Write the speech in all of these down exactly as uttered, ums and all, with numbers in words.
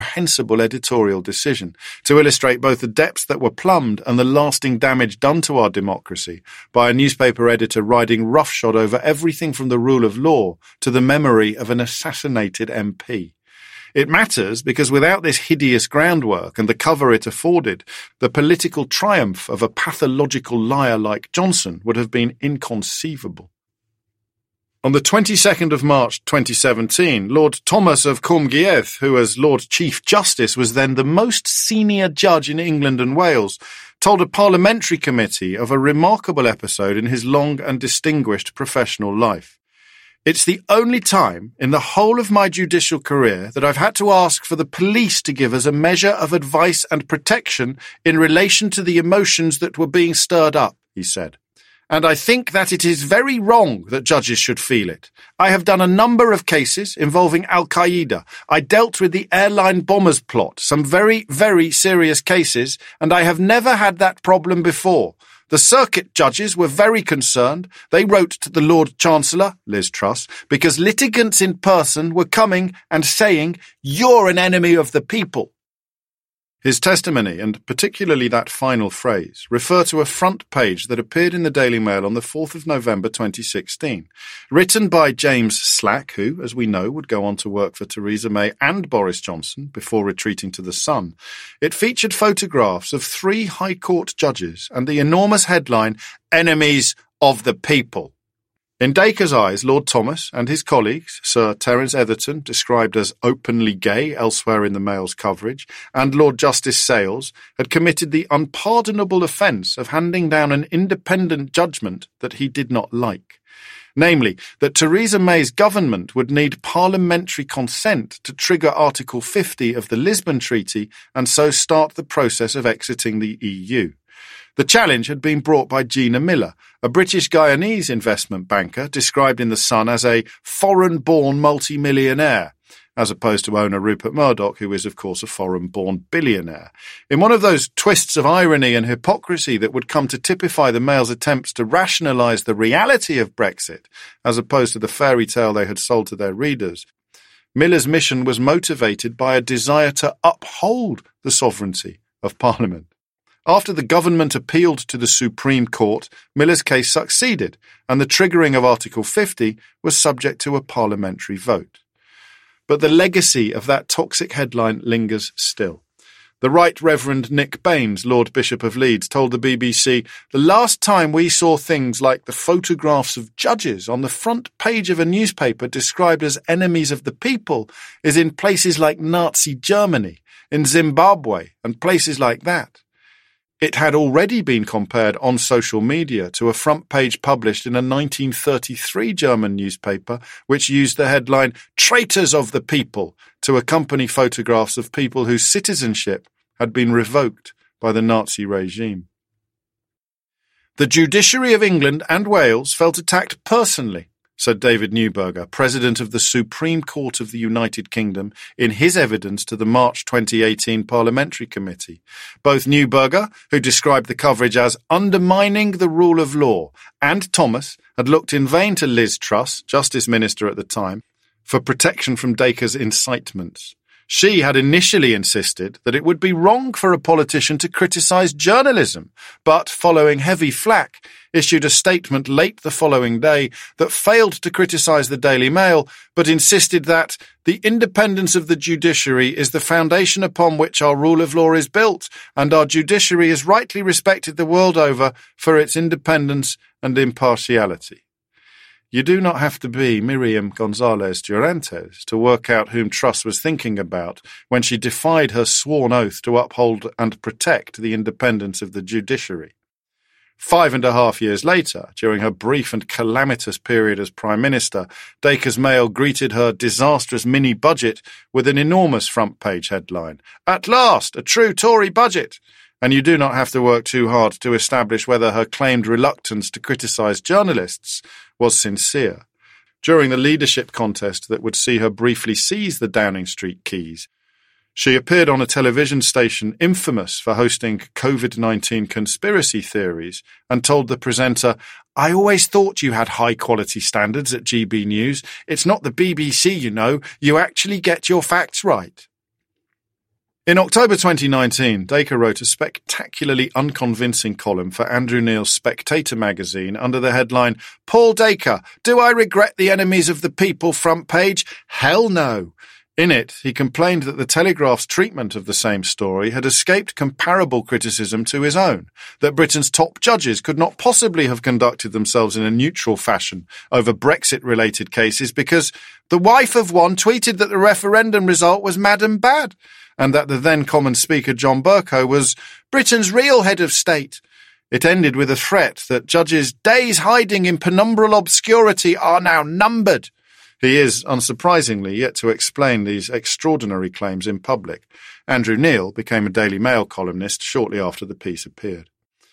incomprehensible editorial decision to illustrate both the depths that were plumbed and the lasting damage done to our democracy by a newspaper editor riding roughshod over everything from the rule of law to the memory of an assassinated M P. It matters because without this hideous groundwork and the cover it afforded, the political triumph of a pathological liar like Johnson would have been inconceivable. On the twenty-second of March twenty seventeen, Lord Thomas of Cwm who as Lord Chief Justice was then the most senior judge in England and Wales, told a parliamentary committee of a remarkable episode in his long and distinguished professional life. It's the only time in the whole of my judicial career that I've had to ask for the police to give us a measure of advice and protection in relation to the emotions that were being stirred up, he said. And I think that it is very wrong that judges should feel it. I have done a number of cases involving Al-Qaeda. I dealt with the airline bombers plot, some very, very serious cases, and I have never had that problem before. The circuit judges were very concerned. They wrote to the Lord Chancellor, Liz Truss, because litigants in person were coming and saying, "You're an enemy of the people." His testimony, and particularly that final phrase, refer to a front page that appeared in the Daily Mail on the fourth of November twenty sixteen, written by James Slack, who, as we know, would go on to work for Theresa May and Boris Johnson before retreating to the Sun. It featured photographs of three High Court judges and the enormous headline, "Enemies of the People." In Dacre's eyes, Lord Thomas and his colleagues, Sir Terence Etherton, described as openly gay elsewhere in the Mail's coverage, and Lord Justice Sales, had committed the unpardonable offence of handing down an independent judgment that he did not like. Namely, that Theresa May's government would need parliamentary consent to trigger Article fifty of the Lisbon Treaty and so start the process of exiting the E U. The challenge had been brought by Gina Miller, a British Guyanese investment banker described in The Sun as a foreign-born multi-millionaire, as opposed to owner Rupert Murdoch, who is, of course, a foreign-born billionaire. In one of those twists of irony and hypocrisy that would come to typify the Mail's attempts to rationalise the reality of Brexit, as opposed to the fairy tale they had sold to their readers, Miller's mission was motivated by a desire to uphold the sovereignty of Parliament. After the government appealed to the Supreme Court, Miller's case succeeded, and the triggering of Article fifty was subject to a parliamentary vote. But the legacy of that toxic headline lingers still. The Right Reverend Nick Baines, Lord Bishop of Leeds, told the B B C, "The last time we saw things like the photographs of judges on the front page of a newspaper described as enemies of the people is in places like Nazi Germany, in Zimbabwe, and places like that." It had already been compared on social media to a front page published in a nineteen thirty-three German newspaper which used the headline "Traitors of the People" to accompany photographs of people whose citizenship had been revoked by the Nazi regime. The judiciary of England and Wales felt attacked personally, said David Neuberger, President of the Supreme Court of the United Kingdom, in his evidence to the March twenty eighteen Parliamentary Committee. Both Neuberger, who described the coverage as undermining the rule of law, and Thomas had looked in vain to Liz Truss, Justice Minister at the time, for protection from Dacre's incitements. She had initially insisted that it would be wrong for a politician to criticise journalism, but, following heavy flack, issued a statement late the following day that failed to criticise the Daily Mail, but insisted that the independence of the judiciary is the foundation upon which our rule of law is built, and our judiciary is rightly respected the world over for its independence and impartiality. You do not have to be Miriam González Durantes to work out whom Truss was thinking about when she defied her sworn oath to uphold and protect the independence of the judiciary. Five and a half years later, during her brief and calamitous period as Prime Minister, Dacre's Mail greeted her disastrous mini-budget with an enormous front-page headline, "At last, a true Tory budget!" And you do not have to work too hard to establish whether her claimed reluctance to criticise journalists was sincere. During the leadership contest that would see her briefly seize the Downing Street keys, she appeared on a television station infamous for hosting COVID nineteen conspiracy theories and told the presenter, "I always thought you had high-quality standards at G B News. It's not the B B C, you know. You actually get your facts right." In October twenty nineteen, Dacre wrote a spectacularly unconvincing column for Andrew Neil's Spectator magazine under the headline, "Paul Dacre, do I regret the enemies of the people front page? Hell no." In it, he complained that the Telegraph's treatment of the same story had escaped comparable criticism to his own, that Britain's top judges could not possibly have conducted themselves in a neutral fashion over Brexit-related cases because the wife of one tweeted that the referendum result was mad and bad, and that the then Common Speaker John Bercow was Britain's real head of state. It ended with a threat that judges' days hiding in penumbral obscurity are now numbered. He is, unsurprisingly, yet to explain these extraordinary claims in public. Andrew Neil became a Daily Mail columnist shortly after the piece appeared.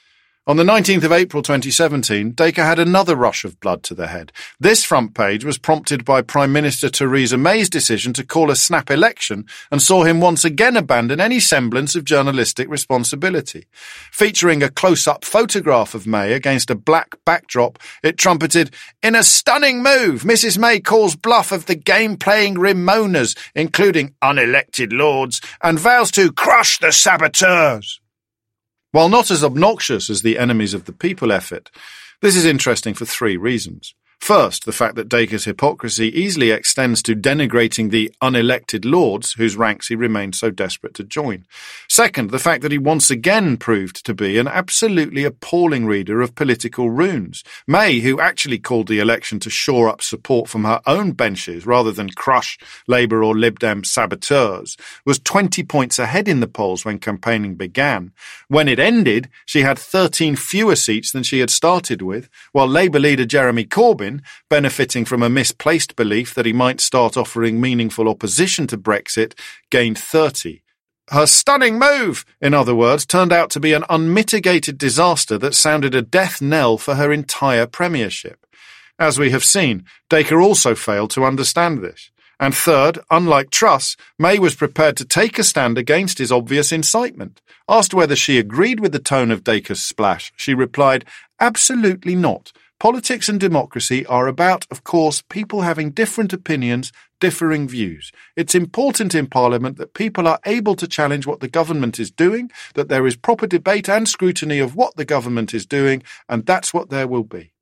On the nineteenth of April twenty seventeen, Dacre had another rush of blood to the head. This front page was prompted by Prime Minister Theresa May's decision to call a snap election and saw him once again abandon any semblance of journalistic responsibility. Featuring a close-up photograph of May against a black backdrop, it trumpeted, "In a stunning move, Missus May calls bluff of the game-playing Remoaners, including unelected lords, and vows to crush the saboteurs." While not as obnoxious as the Enemies of the People effort, this is interesting for three reasons. First, the fact that Dacre's hypocrisy easily extends to denigrating the unelected lords whose ranks he remained so desperate to join. Second, the fact that he once again proved to be an absolutely appalling reader of political runes. May, who actually called the election to shore up support from her own benches rather than crush Labour or Lib Dem saboteurs, was twenty points ahead in the polls when campaigning began. When it ended, she had thirteen fewer seats than she had started with, while Labour leader Jeremy Corbyn, benefiting from a misplaced belief that he might start offering meaningful opposition to Brexit, gained thirty. Her stunning move, in other words, turned out to be an unmitigated disaster that sounded a death knell for her entire premiership. As we have seen, Dacre also failed to understand this. And third, unlike Truss, May was prepared to take a stand against his obvious incitement. Asked whether she agreed with the tone of Dacre's splash, she replied, "Absolutely not. Politics and democracy are about, of course, people having different opinions, differing views. It's important in Parliament that people are able to challenge what the government is doing, that there is proper debate and scrutiny of what the government is doing, and that's what there will be."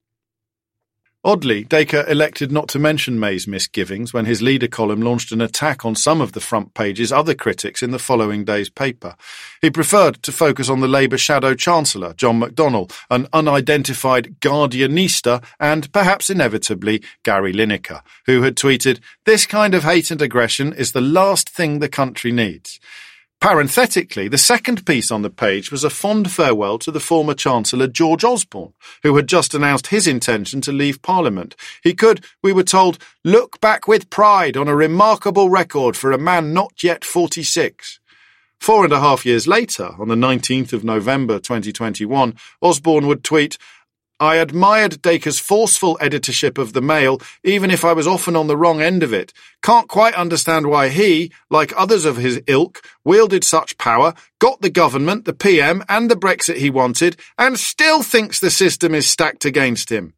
Oddly, Dacre elected not to mention May's misgivings when his leader column launched an attack on some of the front page's other critics in the following day's paper. He preferred to focus on the Labour shadow chancellor, John McDonnell, an unidentified Guardianista, and, perhaps inevitably, Gary Lineker, who had tweeted, "This kind of hate and aggression is the last thing the country needs." Parenthetically, the second piece on the page was a fond farewell to the former Chancellor George Osborne, who had just announced his intention to leave Parliament. He could, we were told, look back with pride on a remarkable record for a man not yet forty-six. Four and a half years later, on the nineteenth of November twenty twenty-one, Osborne would tweet, "I admired Dacre's forceful editorship of the Mail, even if I was often on the wrong end of it. Can't quite understand why he, like others of his ilk, wielded such power, got the government, the P M, and the Brexit he wanted, and still thinks the system is stacked against him."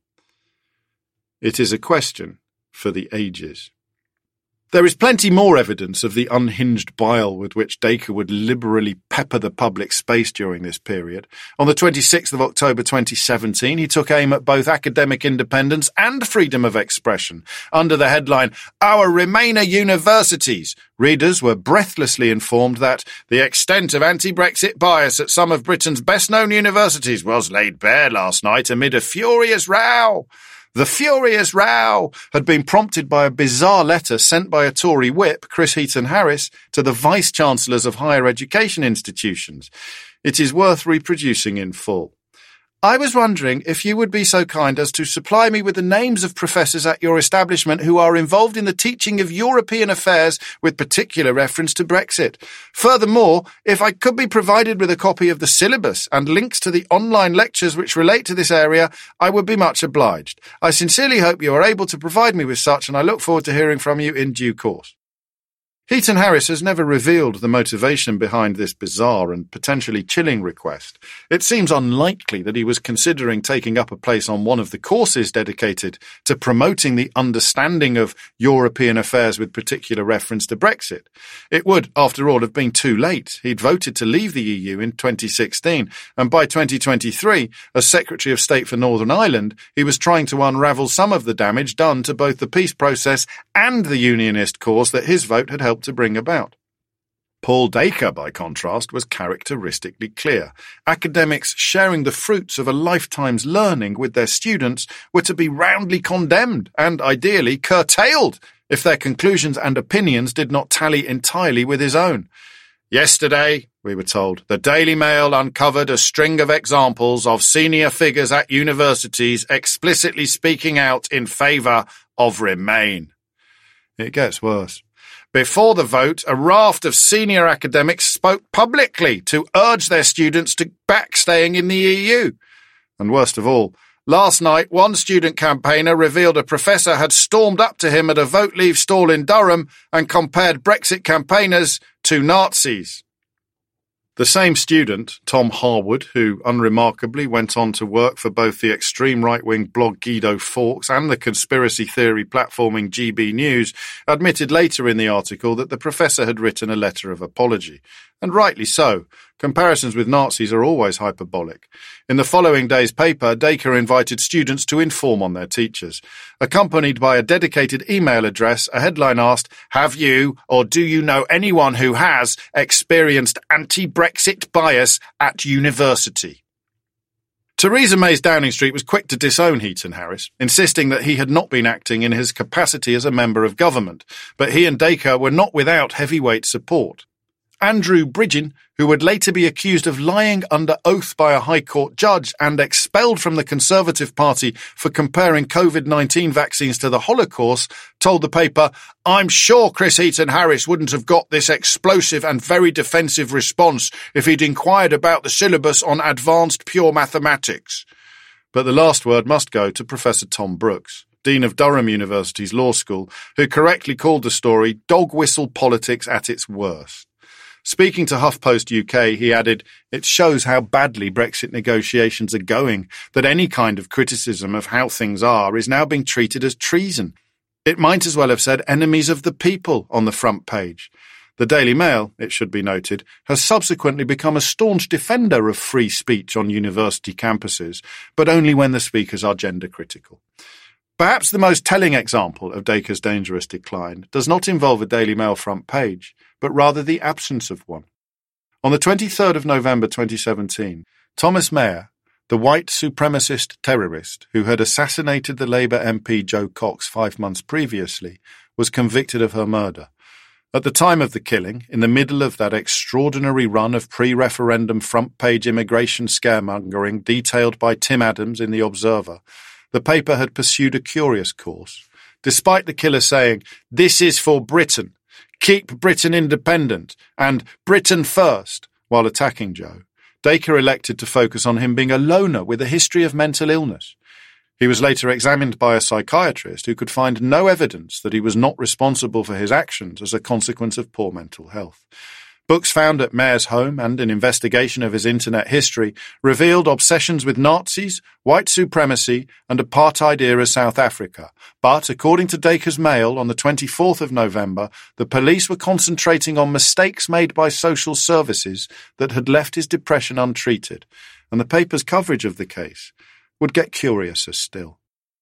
It is a question for the ages. There is plenty more evidence of the unhinged bile with which Dacre would liberally pepper the public space during this period. On the twenty-sixth of October twenty seventeen, he took aim at both academic independence and freedom of expression. Under the headline, "Our Remainer Universities," readers were breathlessly informed that the extent of anti-Brexit bias at some of Britain's best-known universities was laid bare last night amid a furious row. The furious row had been prompted by a bizarre letter sent by a Tory whip, Chris Heaton-Harris, to the vice-chancellors of higher education institutions. It is worth reproducing in full. "I was wondering if you would be so kind as to supply me with the names of professors at your establishment who are involved in the teaching of European affairs with particular reference to Brexit. Furthermore, if I could be provided with a copy of the syllabus and links to the online lectures which relate to this area, I would be much obliged. I sincerely hope you are able to provide me with such, and I look forward to hearing from you in due course." Heaton Harris has never revealed the motivation behind this bizarre and potentially chilling request. It seems unlikely that he was considering taking up a place on one of the courses dedicated to promoting the understanding of European affairs with particular reference to Brexit. It would, after all, have been too late. He'd voted to leave the E U in twenty sixteen, and by twenty twenty-three, as Secretary of State for Northern Ireland, he was trying to unravel some of the damage done to both the peace process and the unionist cause that his vote had helped to bring about. Paul Dacre, by contrast, was characteristically clear. Academics sharing the fruits of a lifetime's learning with their students were to be roundly condemned and, ideally, curtailed if their conclusions and opinions did not tally entirely with his own. Yesterday, we were told, the Daily Mail uncovered a string of examples of senior figures at universities explicitly speaking out in favour of Remain. It gets worse. Before the vote, a raft of senior academics spoke publicly to urge their students to back staying in the E U. And worst of all, last night one student campaigner revealed a professor had stormed up to him at a Vote Leave stall in Durham and compared Brexit campaigners to Nazis. The same student, Tom Harwood, who unremarkably went on to work for both the extreme right-wing blog Guido Fawkes and the conspiracy theory platforming G B News, admitted later in the article that the professor had written a letter of apology. And rightly so. Comparisons with Nazis are always hyperbolic. In the following day's paper, Dacre invited students to inform on their teachers. Accompanied by a dedicated email address, a headline asked, "Have you, or do you know anyone who has, experienced anti-Brexit bias at university?" Theresa May's Downing Street was quick to disown Heaton Harris, insisting that he had not been acting in his capacity as a member of government, but he and Dacre were not without heavyweight support. Andrew Bridgen, who would later be accused of lying under oath by a High Court judge and expelled from the Conservative Party for comparing COVID nineteen vaccines to the Holocaust, told the paper, "I'm sure Chris Heaton Harris wouldn't have got this explosive and very defensive response if he'd inquired about the syllabus on advanced pure mathematics." But the last word must go to Professor Tom Brooks, Dean of Durham University's Law School, who correctly called the story dog whistle politics at its worst. Speaking to HuffPost U K, he added, "It shows how badly Brexit negotiations are going, that any kind of criticism of how things are is now being treated as treason. It might as well have said enemies of the people on the front page." The Daily Mail, it should be noted, has subsequently become a staunch defender of free speech on university campuses, but only when the speakers are gender critical. Perhaps the most telling example of Dacre's dangerous decline does not involve a Daily Mail front page, but rather the absence of one. On the twenty-third of November twenty seventeen, Thomas Mayer, the white supremacist terrorist who had assassinated the Labour M P Jo Cox five months previously, was convicted of her murder. At the time of the killing, in the middle of that extraordinary run of pre-referendum front-page immigration scaremongering detailed by Tim Adams in The Observer, the paper had pursued a curious course. Despite the killer saying, "This is for Britain, keep Britain independent," and "Britain first," while attacking Jo, Dacre elected to focus on him being a loner with a history of mental illness. He was later examined by a psychiatrist who could find no evidence that he was not responsible for his actions as a consequence of poor mental health. Books found at Mayer's home and an investigation of his internet history revealed obsessions with Nazis, white supremacy and apartheid-era South Africa. But, according to Dacre's Mail on the twenty-fourth of November, the police were concentrating on mistakes made by social services that had left his depression untreated, and the paper's coverage of the case would get curiouser still.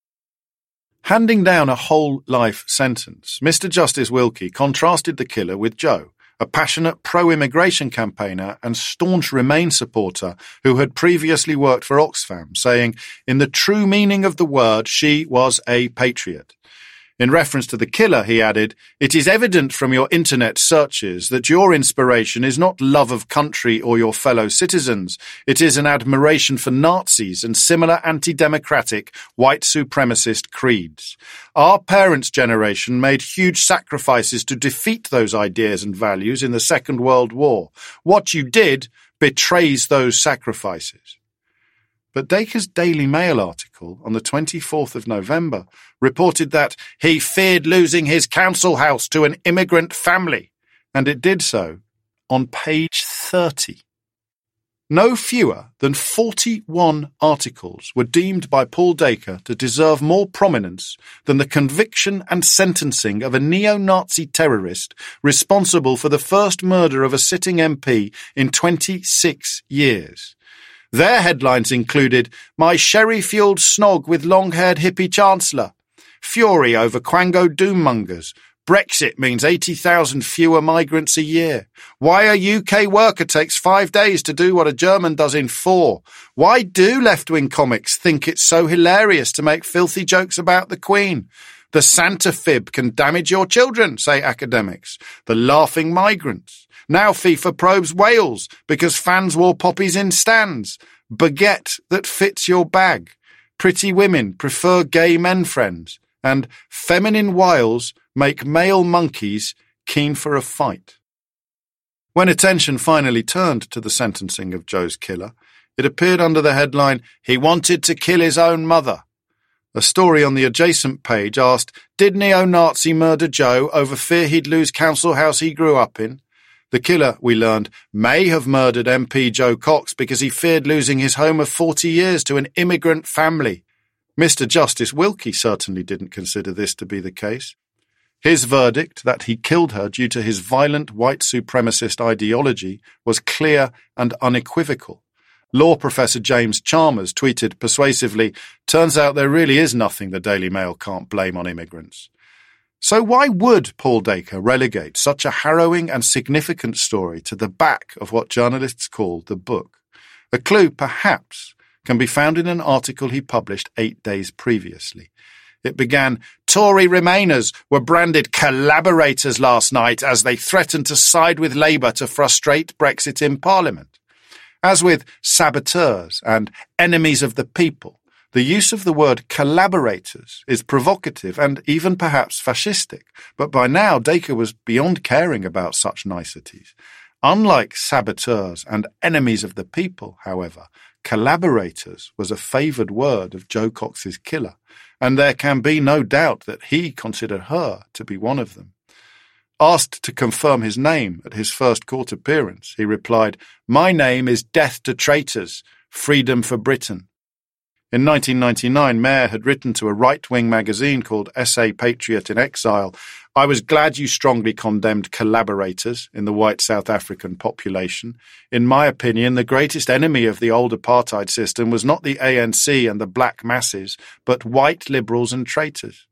Handing down a whole life sentence, Mister Justice Wilkie contrasted the killer with Jo, a passionate pro-immigration campaigner and staunch Remain supporter who had previously worked for Oxfam, saying, "In the true meaning of the word, she was a patriot." In reference to the killer, he added, "It is evident from your internet searches that your inspiration is not love of country or your fellow citizens. It is an admiration for Nazis and similar anti-democratic, white supremacist creeds. Our parents' generation made huge sacrifices to defeat those ideas and values in the Second World War. What you did betrays those sacrifices." But Dacre's Daily Mail article on the twenty-fourth of November reported that he feared losing his council house to an immigrant family. and it did so on page thirty. No fewer than forty-one articles were deemed by Paul Dacre to deserve more prominence than the conviction and sentencing of a neo-Nazi terrorist responsible for the first murder of a sitting M P in twenty-six years. Their headlines included, "My sherry-fueled snog with long-haired hippie chancellor," "Fury over Quango doommongers," "Brexit means eighty thousand fewer migrants a year," "Why a U K worker takes five days to do what a German does in four," "Why do left-wing comics think it's so hilarious to make filthy jokes about the Queen?" "The Santa fib can damage your children," say academics. "The laughing migrants." "Now FIFA probes Wales because fans wore poppies in stands." "Baguette that fits your bag." "Pretty women prefer gay men friends." And "Feminine wiles make male monkeys keen for a fight." When attention finally turned to the sentencing of Joe's killer, it appeared under the headline, "He wanted to kill his own mother." A story on the adjacent page asked, "Did neo-Nazi murder Joe over fear he'd lose council house he grew up in?" The killer, we learned, may have murdered M P Joe Cox because he feared losing his home of forty years to an immigrant family. Mister Justice Wilkie certainly didn't consider this to be the case. His verdict that he killed her due to his violent white supremacist ideology was clear and unequivocal. Law professor James Chalmers tweeted persuasively, "Turns out there really is nothing the Daily Mail can't blame on immigrants." So why would Paul Dacre relegate such a harrowing and significant story to the back of what journalists call the book? A clue, perhaps, can be found in an article he published eight days previously. It began, "Tory Remainers were branded collaborators last night as they threatened to side with Labour to frustrate Brexit in Parliament." As with saboteurs and enemies of the people, the use of the word collaborators is provocative and even perhaps fascistic, but by now Dacre was beyond caring about such niceties. Unlike saboteurs and enemies of the people, however, collaborators was a favoured word of Joe Cox's killer, and there can be no doubt that he considered her to be one of them. Asked to confirm his name at his first court appearance, he replied, "My name is Death to Traitors, Freedom for Britain." In nineteen ninety-nine, Mayer had written to a right-wing magazine called S A Patriot in Exile, "I was glad you strongly condemned collaborators in the white South African population. In my opinion, the greatest enemy of the old apartheid system was not the A N C and the black masses, but white liberals and traitors."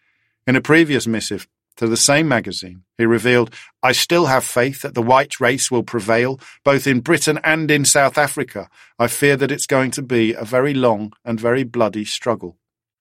In a previous missive to the same magazine, he revealed, "I still have faith that the white race will prevail, both in Britain and in South Africa. I fear that it's going to be a very long and very bloody struggle."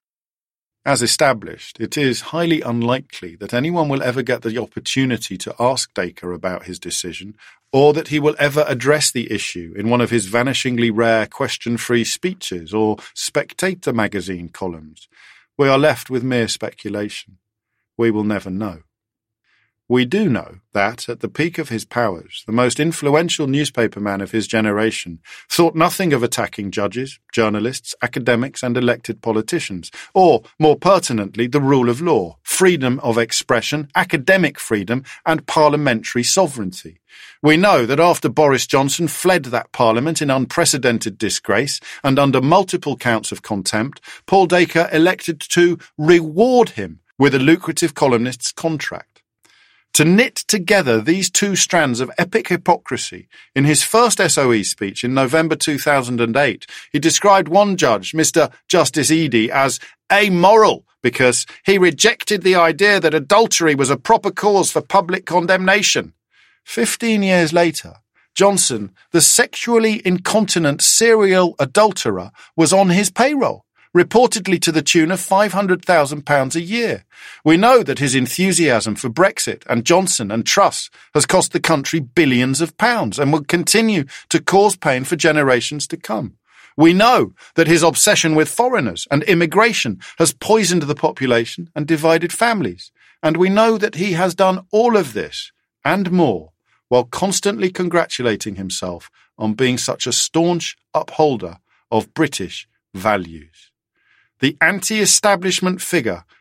As established, it is highly unlikely that anyone will ever get the opportunity to ask Dacre about his decision, or that he will ever address the issue in one of his vanishingly rare question-free speeches or Spectator magazine columns. We are left with mere speculation. We will never know. We do know that, at the peak of his powers, the most influential newspaperman of his generation thought nothing of attacking judges, journalists, academics, and elected politicians, or, more pertinently, the rule of law, freedom of expression, academic freedom, and parliamentary sovereignty. We know that after Boris Johnson fled that parliament in unprecedented disgrace and under multiple counts of contempt, Paul Dacre elected to reward him with a lucrative columnist's contract. To knit together these two strands of epic hypocrisy, in his first S O E speech in November two thousand eight, he described one judge, Mister Justice Eadie, as amoral because he rejected the idea that adultery was a proper cause for public condemnation. Fifteen years later, Johnson, the sexually incontinent serial adulterer, was on his payroll, reportedly to the tune of five hundred thousand pounds a year. We know that his enthusiasm for Brexit and Johnson and Truss has cost the country billions of pounds and will continue to cause pain for generations to come. We know that his obsession with foreigners and immigration has poisoned the population and divided families. And we know that he has done all of this and more while constantly congratulating himself on being such a staunch upholder of British values. The anti-establishment figure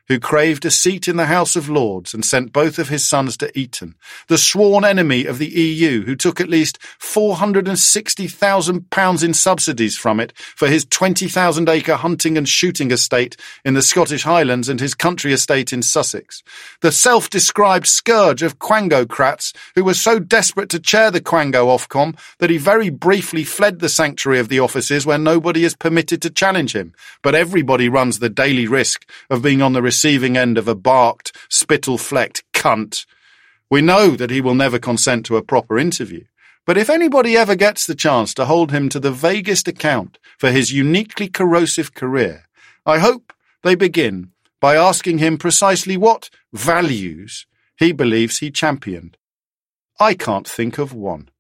who craved a seat in the House of Lords and sent both of his sons to Eton, the sworn enemy of the E U who took at least four hundred sixty thousand pounds in subsidies from it for his twenty thousand acre hunting and shooting estate in the Scottish Highlands and his country estate in Sussex, the self-described scourge of Quangocrats who was so desperate to chair the Quango Ofcom that he very briefly fled the sanctuary of the offices where nobody is permitted to challenge him, but everybody runs the daily risk of being on the receiving end of a barked, spittle-flecked cunt. We know that he will never consent to a proper interview, but if anybody ever gets the chance to hold him to the vaguest account for his uniquely corrosive career, I hope they begin by asking him precisely what values he believes he championed. I can't think of one.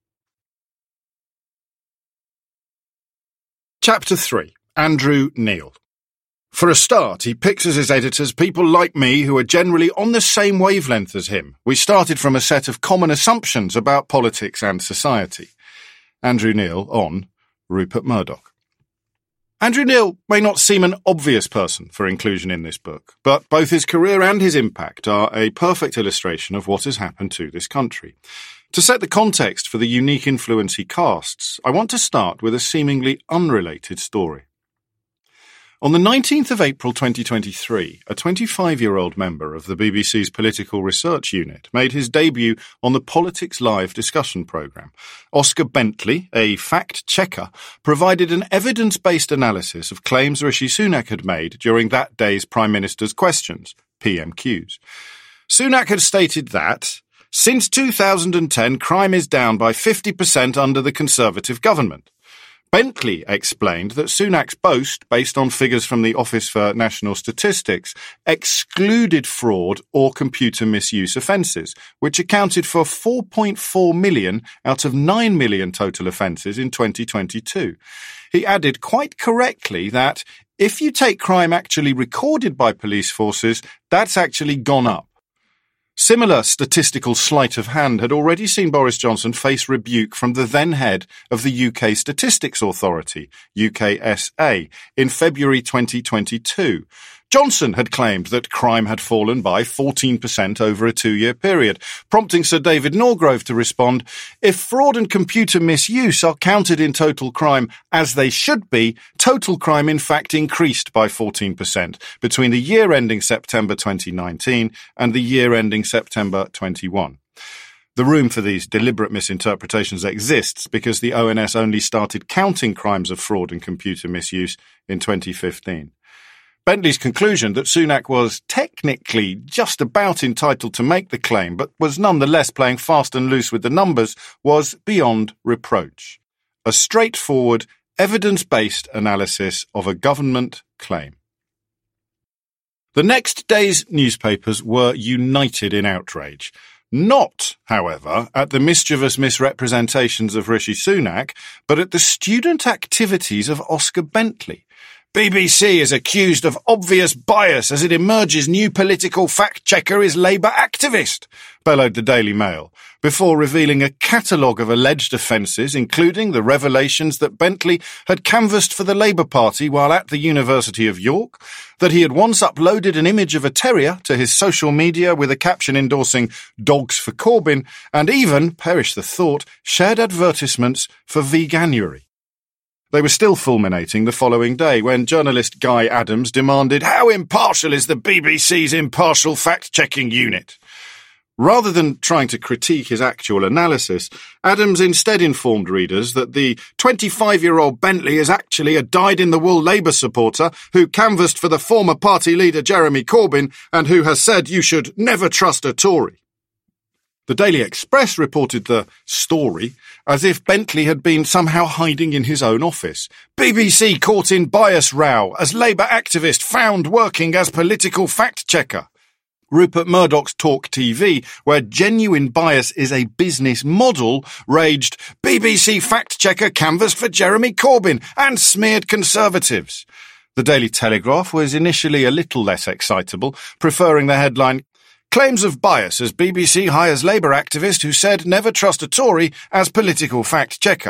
Chapter three. Andrew Neil. For a start, he picks as his editors people like me who are generally on the same wavelength as him. We started from a set of common assumptions about politics and society. Andrew Neil on Rupert Murdoch. Andrew Neil may not seem an obvious person for inclusion in this book, but both his career and his impact are a perfect illustration of what has happened to this country. To set the context for the unique influence he casts, I want to start with a seemingly unrelated story. On the nineteenth of April twenty twenty-three, a twenty-five-year-old member of the B B C's Political Research Unit made his debut on the Politics Live discussion programme. Oscar Bentley, a fact-checker, provided an evidence-based analysis of claims Rishi Sunak had made during that day's Prime Minister's Questions, P M Qs. Sunak had stated that, since two thousand ten, crime is down by fifty percent under the Conservative government. Bentley explained that Sunak's boast, based on figures from the Office for National Statistics, excluded fraud or computer misuse offences, which accounted for four point four million out of nine million total offences in twenty twenty-two. He added quite correctly that if you take crime actually recorded by police forces, that's actually gone up. Similar statistical sleight of hand had already seen Boris Johnson face rebuke from the then head of the U K Statistics Authority, U K S A, in February twenty twenty-two. Johnson had claimed that crime had fallen by fourteen percent over a two-year period, prompting Sir David Norgrove to respond, if fraud and computer misuse are counted in total crime as they should be, total crime in fact increased by fourteen percent between the year ending September twenty nineteen and the year ending September twenty-one. The room for these deliberate misinterpretations exists because the O N S only started counting crimes of fraud and computer misuse in twenty fifteen. Bentley's conclusion that Sunak was technically just about entitled to make the claim, but was nonetheless playing fast and loose with the numbers, was beyond reproach. A straightforward, evidence-based analysis of a government claim. The next day's newspapers were united in outrage. Not, however, at the mischievous misrepresentations of Rishi Sunak, but at the student activities of Oscar Bentley. B B C is accused of obvious bias as it emerges new political fact-checker is Labour activist, bellowed the Daily Mail, before revealing a catalogue of alleged offences, including the revelations that Bentley had canvassed for the Labour Party while at the University of York, that he had once uploaded an image of a terrier to his social media with a caption endorsing Dogs for Corbyn, and even, perish the thought, shared advertisements for Veganuary. They were still fulminating the following day when journalist Guy Adams demanded, "How impartial is the B B C's impartial fact-checking unit?" Rather than trying to critique his actual analysis, Adams instead informed readers that the twenty-five-year-old Bentley is actually a dyed-in-the-wool Labour supporter who canvassed for the former party leader Jeremy Corbyn and who has said you should never trust a Tory. The Daily Express reported the story as if Bentley had been somehow hiding in his own office. B B C caught in bias row as Labour activist found working as political fact-checker. Rupert Murdoch's Talk T V, where genuine bias is a business model, raged, B B C fact-checker canvassed for Jeremy Corbyn and smeared Conservatives. The Daily Telegraph was initially a little less excitable, preferring the headline, Claims of bias as B B C hires Labour activist who said never trust a Tory as political fact-checker.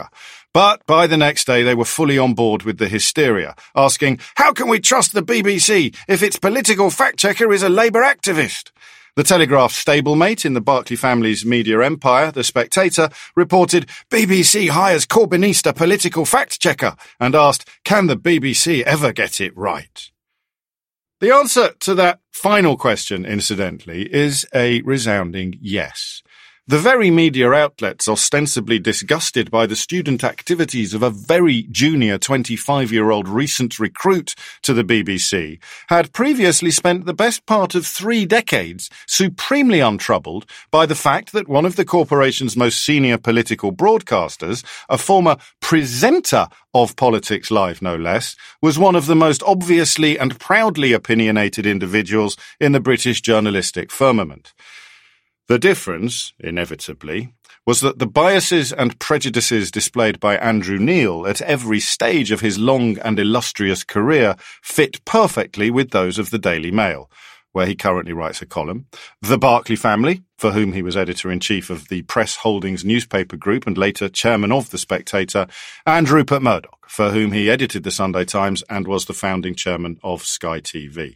But by the next day they were fully on board with the hysteria, asking, "How can we trust the B B C if its political fact-checker is a Labour activist?" The Telegraph's stablemate in the Barclay family's media empire, The Spectator, reported B B C hires Corbynista political fact-checker and asked, "Can the B B C ever get it right?" The answer to that final question, incidentally, is a resounding yes. The very media outlets ostensibly disgusted by the student activities of a very junior twenty-five-year-old recent recruit to the B B C had previously spent the best part of three decades supremely untroubled by the fact that one of the corporation's most senior political broadcasters, a former presenter of Politics Live no less, was one of the most obviously and proudly opinionated individuals in the British journalistic firmament. The difference, inevitably, was that the biases and prejudices displayed by Andrew Neil at every stage of his long and illustrious career fit perfectly with those of the Daily Mail, where he currently writes a column, the Barclay family, for whom he was editor-in-chief of the Press Holdings newspaper group and later chairman of The Spectator, and Rupert Murdoch, for whom he edited the Sunday Times and was the founding chairman of Sky T V.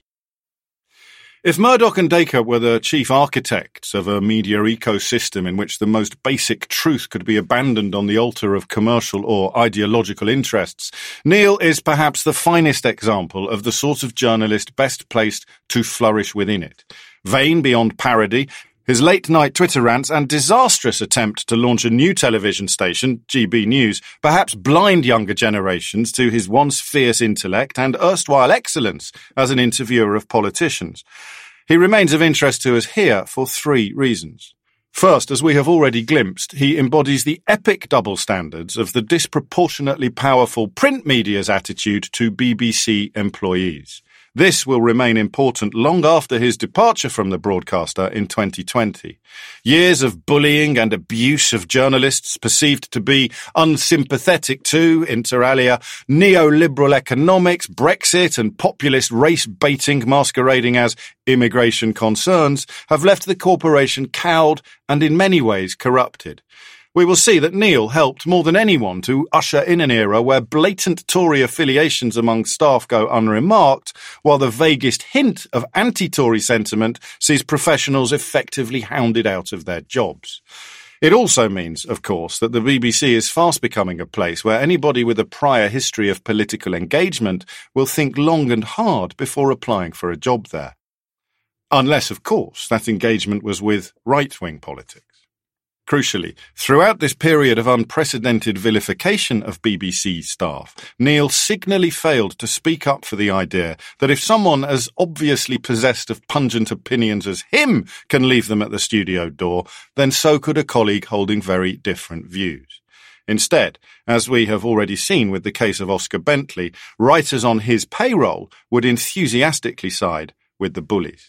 If Murdoch and Dacre were the chief architects of a media ecosystem in which the most basic truth could be abandoned on the altar of commercial or ideological interests, Neil is perhaps the finest example of the sort of journalist best placed to flourish within it. Vain beyond parody, his late-night Twitter rants and disastrous attempt to launch a new television station, G B News, perhaps blind younger generations to his once fierce intellect and erstwhile excellence as an interviewer of politicians. He remains of interest to us here for three reasons. First, as we have already glimpsed, he embodies the epic double standards of the disproportionately powerful print media's attitude to B B C employees. This will remain important long after his departure from the broadcaster in twenty twenty. Years of bullying and abuse of journalists perceived to be unsympathetic to, inter alia, neoliberal economics, Brexit and populist race baiting masquerading as immigration concerns have left the corporation cowed and in many ways corrupted. We will see that Neil helped more than anyone to usher in an era where blatant Tory affiliations among staff go unremarked, while the vaguest hint of anti-Tory sentiment sees professionals effectively hounded out of their jobs. It also means, of course, that the B B C is fast becoming a place where anybody with a prior history of political engagement will think long and hard before applying for a job there. Unless, of course, that engagement was with right-wing politics. Crucially, throughout this period of unprecedented vilification of B B C staff, Neil signally failed to speak up for the idea that if someone as obviously possessed of pungent opinions as him can leave them at the studio door, then so could a colleague holding very different views. Instead, as we have already seen with the case of Oscar Bentley, writers on his payroll would enthusiastically side with the bullies.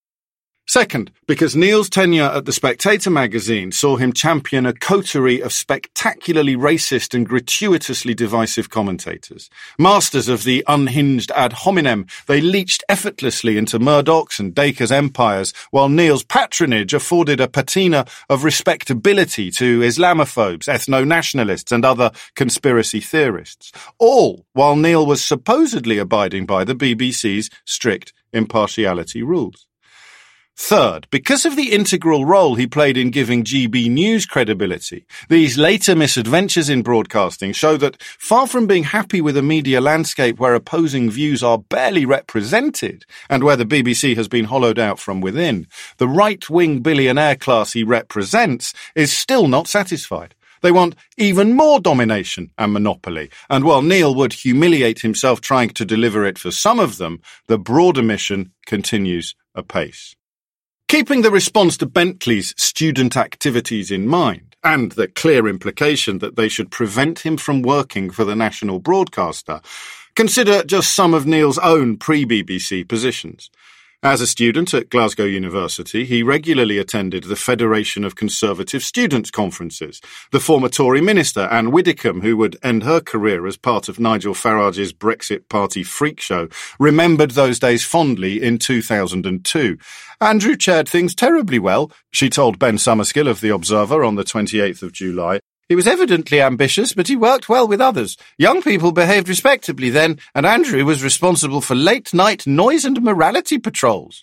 Second, because Neil's tenure at The Spectator magazine saw him champion a coterie of spectacularly racist and gratuitously divisive commentators. Masters of the unhinged ad hominem, they leached effortlessly into Murdoch's and Dacre's empires, while Neil's patronage afforded a patina of respectability to Islamophobes, ethno-nationalists and other conspiracy theorists. All while Neil was supposedly abiding by the B B C's strict impartiality rules. Third, because of the integral role he played in giving G B News credibility, these later misadventures in broadcasting show that, far from being happy with a media landscape where opposing views are barely represented and where the B B C has been hollowed out from within, the right-wing billionaire class he represents is still not satisfied. They want even more domination and monopoly, and while Neil would humiliate himself trying to deliver it for some of them, the broader mission continues apace. Keeping the response to Bentley's student activities in mind, and the clear implication that they should prevent him from working for the national broadcaster, consider just some of Neil's own pre-B B C positions. As a student at Glasgow University, he regularly attended the Federation of Conservative Students' conferences. The former Tory minister, Anne Widdecombe, who would end her career as part of Nigel Farage's Brexit Party freak show, remembered those days fondly in two thousand two. Andrew chaired things terribly well, she told Ben Summerskill of The Observer on the twenty-eighth of July. He was evidently ambitious, but he worked well with others. Young people behaved respectably then, and Andrew was responsible for late-night noise and morality patrols.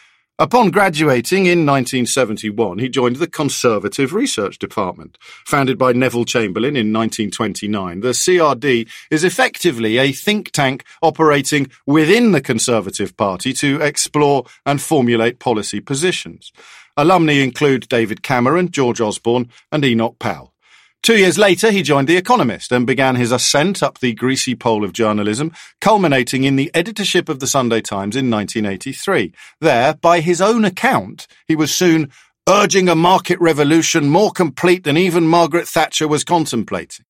Upon graduating in nineteen seventy-one, he joined the Conservative Research Department. Founded by Neville Chamberlain in nineteen twenty-nine, the C R D is effectively a think tank operating within the Conservative Party to explore and formulate policy positions. Alumni include David Cameron, George Osborne, and Enoch Powell. Two years later, he joined The Economist and began his ascent up the greasy pole of journalism, culminating in the editorship of the Sunday Times in nineteen eighty-three. There, by his own account, he was soon urging a market revolution more complete than even Margaret Thatcher was contemplating.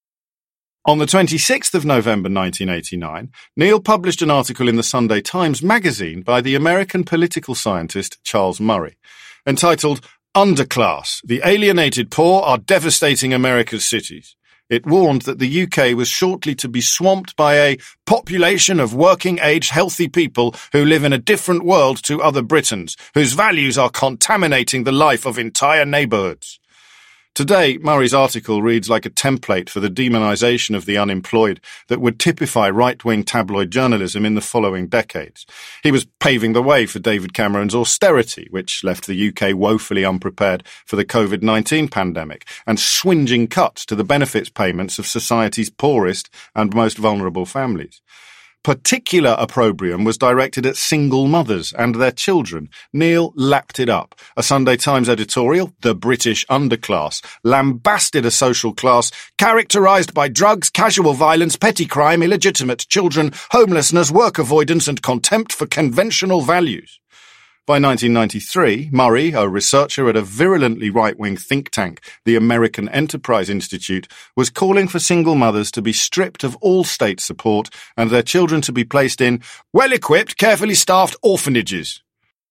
On the twenty-sixth of November nineteen eighty-nine, Neil published an article in the Sunday Times magazine by the American political scientist Charles Murray, entitled Underclass, the alienated poor are devastating America's cities. It warned that the U K was shortly to be swamped by a population of working-age healthy people who live in a different world to other Britons, whose values are contaminating the life of entire neighbourhoods. Today, Murray's article reads like a template for the demonisation of the unemployed that would typify right-wing tabloid journalism in the following decades. He was paving the way for David Cameron's austerity, which left the U K woefully unprepared for the COVID nineteen pandemic, and swinging cuts to the benefits payments of society's poorest and most vulnerable families. Particular opprobrium was directed at single mothers and their children. Neil lapped it up. A Sunday Times editorial, The British Underclass, lambasted a social class characterised by drugs, casual violence, petty crime, illegitimate children, homelessness, work avoidance and contempt for conventional values. By nineteen ninety-three, Murray, a researcher at a virulently right-wing think tank, the American Enterprise Institute, was calling for single mothers to be stripped of all state support and their children to be placed in well-equipped, carefully staffed orphanages.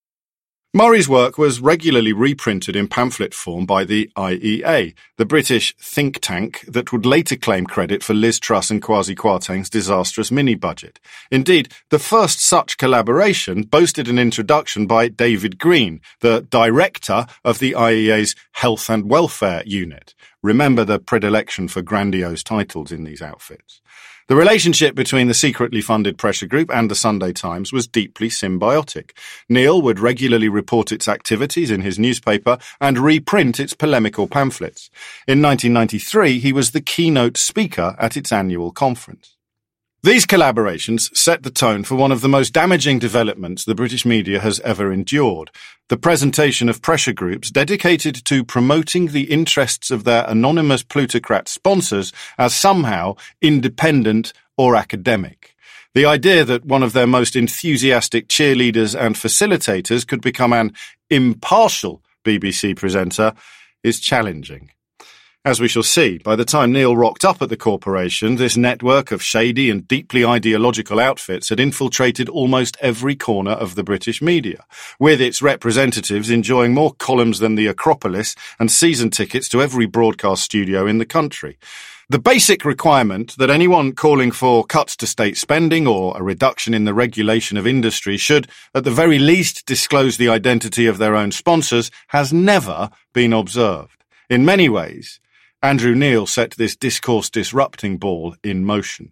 Murray's work was regularly reprinted in pamphlet form by the I E A, the British think tank that would later claim credit for Liz Truss and Kwasi Kwarteng's disastrous mini-budget. Indeed, the first such collaboration boasted an introduction by David Green, the director of the I E A's Health and Welfare Unit. Remember the predilection for grandiose titles in these outfits. The relationship between the secretly funded pressure group and the Sunday Times was deeply symbiotic. Neil would regularly report its activities in his newspaper and reprint its polemical pamphlets. In nineteen ninety-three, he was the keynote speaker at its annual conference. These collaborations set the tone for one of the most damaging developments the British media has ever endured, the presentation of pressure groups dedicated to promoting the interests of their anonymous plutocrat sponsors as somehow independent or academic. The idea that one of their most enthusiastic cheerleaders and facilitators could become an impartial B B C presenter is challenging. As we shall see, by the time Neil rocked up at the corporation, this network of shady and deeply ideological outfits had infiltrated almost every corner of the British media, with its representatives enjoying more columns than the Acropolis and season tickets to every broadcast studio in the country. The basic requirement that anyone calling for cuts to state spending or a reduction in the regulation of industry should, at the very least, disclose the identity of their own sponsors has never been observed. In many ways, Andrew Neil set this discourse-disrupting ball in motion.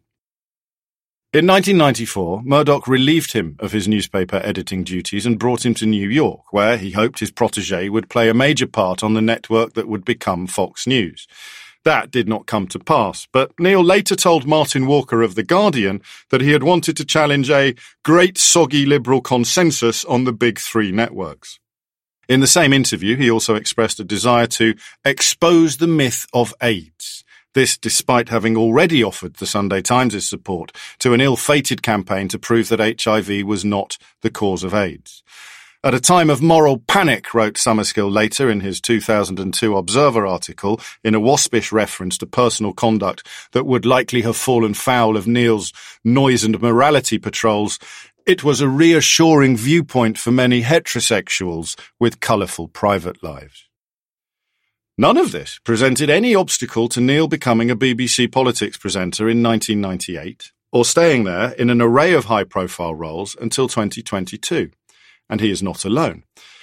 In nineteen ninety-four, Murdoch relieved him of his newspaper editing duties and brought him to New York, where he hoped his protégé would play a major part on the network that would become Fox News. That did not come to pass, but Neil later told Martin Walker of The Guardian that he had wanted to challenge a great soggy liberal consensus on the big three networks. In the same interview, he also expressed a desire to expose the myth of AIDS. This despite having already offered the Sunday Times' support to an ill-fated campaign to prove that H I V was not the cause of AIDS. At a time of moral panic, wrote Summerskill later in his two thousand two Observer article, in a waspish reference to personal conduct that would likely have fallen foul of Neil's noise and morality patrols, it was a reassuring viewpoint for many heterosexuals with colourful private lives. None of this presented any obstacle to Neil becoming a B B C politics presenter in nineteen ninety-eight, or staying there in an array of high-profile roles until twenty twenty-two. And he is not alone.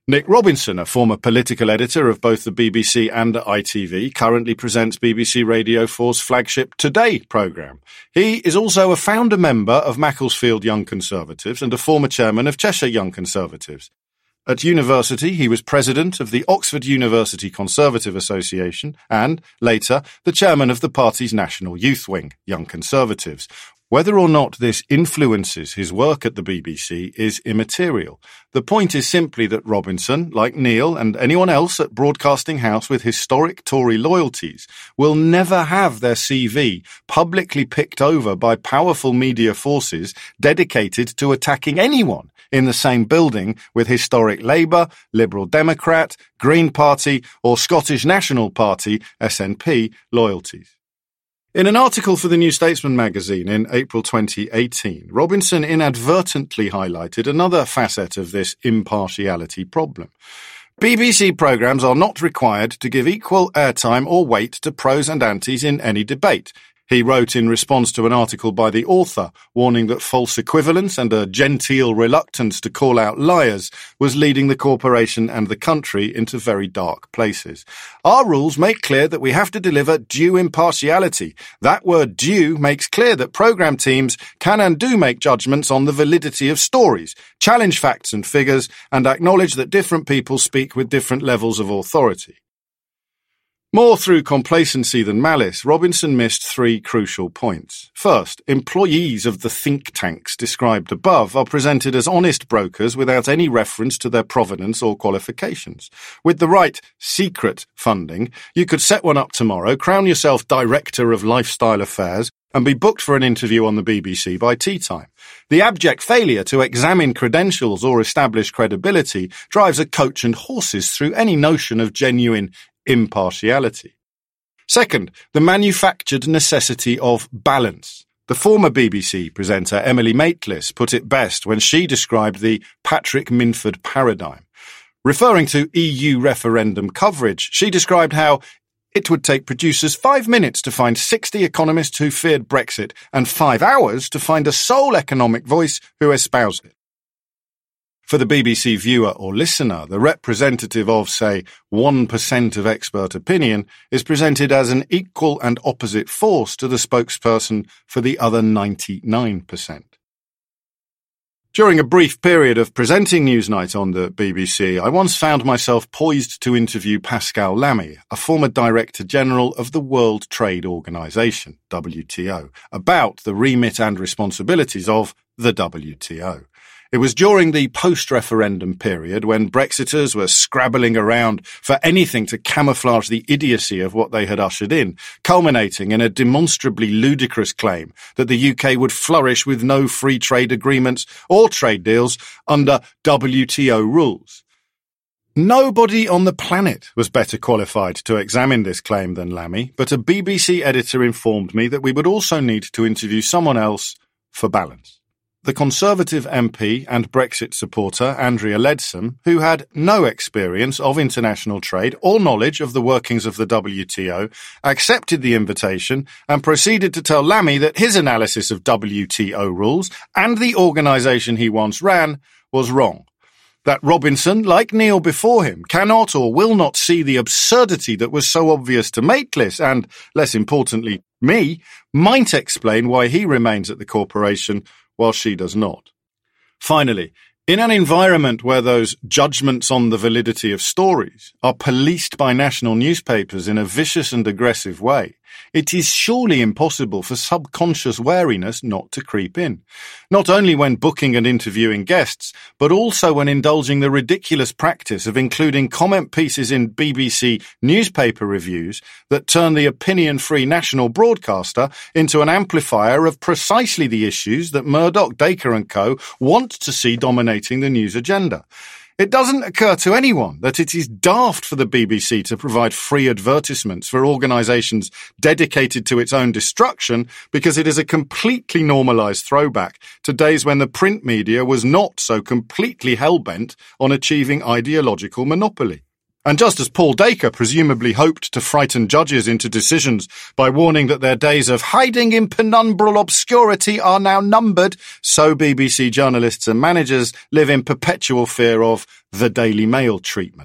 Nick Robinson, a former political editor of both the B B C and I T V, currently presents B B C Radio four's flagship Today programme. He is also a founder member of Macclesfield Young Conservatives and a former chairman of Cheshire Young Conservatives. At university, he was president of the Oxford University Conservative Association and, later, the chairman of the party's National Youth Wing, Young Conservatives. Whether or not this influences his work at the B B C is immaterial. The point is simply that Robinson, like Neil and anyone else at Broadcasting House with historic Tory loyalties, will never have their C V publicly picked over by powerful media forces dedicated to attacking anyone in the same building with historic Labour, Liberal Democrat, Green Party or Scottish National Party S N P loyalties. In an article for the New Statesman magazine in April twenty eighteen, Robinson inadvertently highlighted another facet of this impartiality problem. B B C programmes are not required to give equal airtime or weight to pros and antis in any debate. He wrote in response to an article by the author, warning that false equivalence and a genteel reluctance to call out liars was leading the corporation and the country into very dark places. Our rules make clear that we have to deliver due impartiality. That word due makes clear that programme teams can and do make judgments on the validity of stories, challenge facts and figures, and acknowledge that different people speak with different levels of authority. More through complacency than malice, Robinson missed three crucial points. First, employees of the think tanks described above are presented as honest brokers without any reference to their provenance or qualifications. With the right secret funding, you could set one up tomorrow, crown yourself Director of Lifestyle Affairs, and be booked for an interview on the B B C by tea time. The abject failure to examine credentials or establish credibility drives a coach and horses through any notion of genuine impartiality. Second, the manufactured necessity of balance. The former B B C presenter Emily Maitlis put it best when she described the Patrick Minford paradigm. Referring to E U referendum coverage, she described how it would take producers five minutes to find sixty economists who feared Brexit and five hours to find a sole economic voice who espoused it. For the B B C viewer or listener, the representative of, say, one percent of expert opinion is presented as an equal and opposite force to the spokesperson for the other ninety-nine percent. During a brief period of presenting Newsnight on the B B C, I once found myself poised to interview Pascal Lamy, a former Director General of the World Trade Organization, W T O, about the remit and responsibilities of the W T O. It was during the post-referendum period when Brexiters were scrabbling around for anything to camouflage the idiocy of what they had ushered in, culminating in a demonstrably ludicrous claim that the U K would flourish with no free trade agreements or trade deals under W T O rules. Nobody on the planet was better qualified to examine this claim than Lamy, but a B B C editor informed me that we would also need to interview someone else for balance. The Conservative M P and Brexit supporter Andrea Leadsom, who had no experience of international trade or knowledge of the workings of the W T O, accepted the invitation and proceeded to tell Lamy that his analysis of W T O rules and the organisation he once ran was wrong. That Robinson, like Neil before him, cannot or will not see the absurdity that was so obvious to Maitlis and, less importantly, me, might explain why he remains at the corporation while she does not. Finally, in an environment where those judgments on the validity of stories are policed by national newspapers in a vicious and aggressive way, it is surely impossible for subconscious wariness not to creep in. Not only when booking and interviewing guests, but also when indulging the ridiculous practice of including comment pieces in B B C newspaper reviews that turn the opinion-free national broadcaster into an amplifier of precisely the issues that Murdoch, Dacre and co want to see dominating the news agenda. It doesn't occur to anyone that it is daft for the B B C to provide free advertisements for organisations dedicated to its own destruction because it is a completely normalised throwback to days when the print media was not so completely hell-bent on achieving ideological monopoly. And just as Paul Dacre presumably hoped to frighten judges into decisions by warning that their days of hiding in penumbral obscurity are now numbered, so B B C journalists and managers live in perpetual fear of the Daily Mail treatment.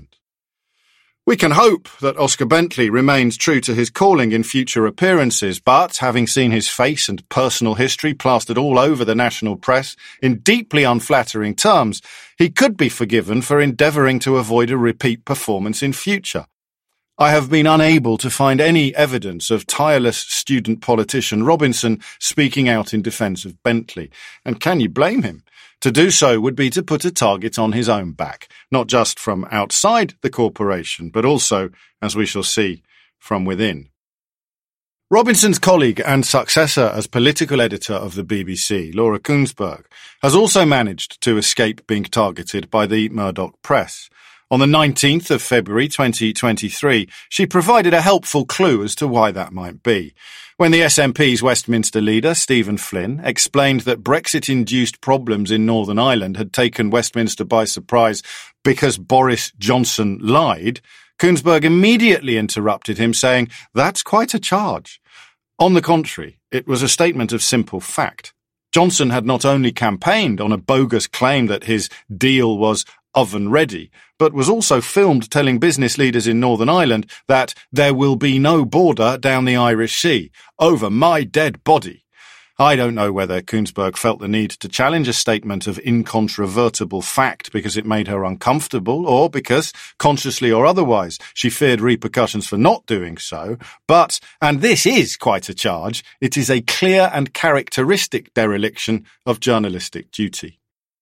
We can hope that Oscar Bentley remains true to his calling in future appearances, but having seen his face and personal history plastered all over the national press in deeply unflattering terms, he could be forgiven for endeavouring to avoid a repeat performance in future. I have been unable to find any evidence of tireless student politician Robinson speaking out in defence of Bentley, and can you blame him? To do so would be to put a target on his own back, not just from outside the corporation, but also, as we shall see, from within. Robinson's colleague and successor as political editor of the B B C, Laura Kuenssberg, has also managed to escape being targeted by the Murdoch press. On the nineteenth of February twenty twenty-three, she provided a helpful clue as to why that might be. When the S N P's Westminster leader, Stephen Flynn, explained that Brexit-induced problems in Northern Ireland had taken Westminster by surprise because Boris Johnson lied, Kuenssberg immediately interrupted him, saying, "That's quite a charge." On the contrary, it was a statement of simple fact. Johnson had not only campaigned on a bogus claim that his deal was oven-ready, but was also filmed telling business leaders in Northern Ireland that there will be no border down the Irish Sea, over my dead body. I don't know whether Kuenssberg felt the need to challenge a statement of incontrovertible fact because it made her uncomfortable, or because, consciously or otherwise, she feared repercussions for not doing so, but, and this is quite a charge, it is a clear and characteristic dereliction of journalistic duty.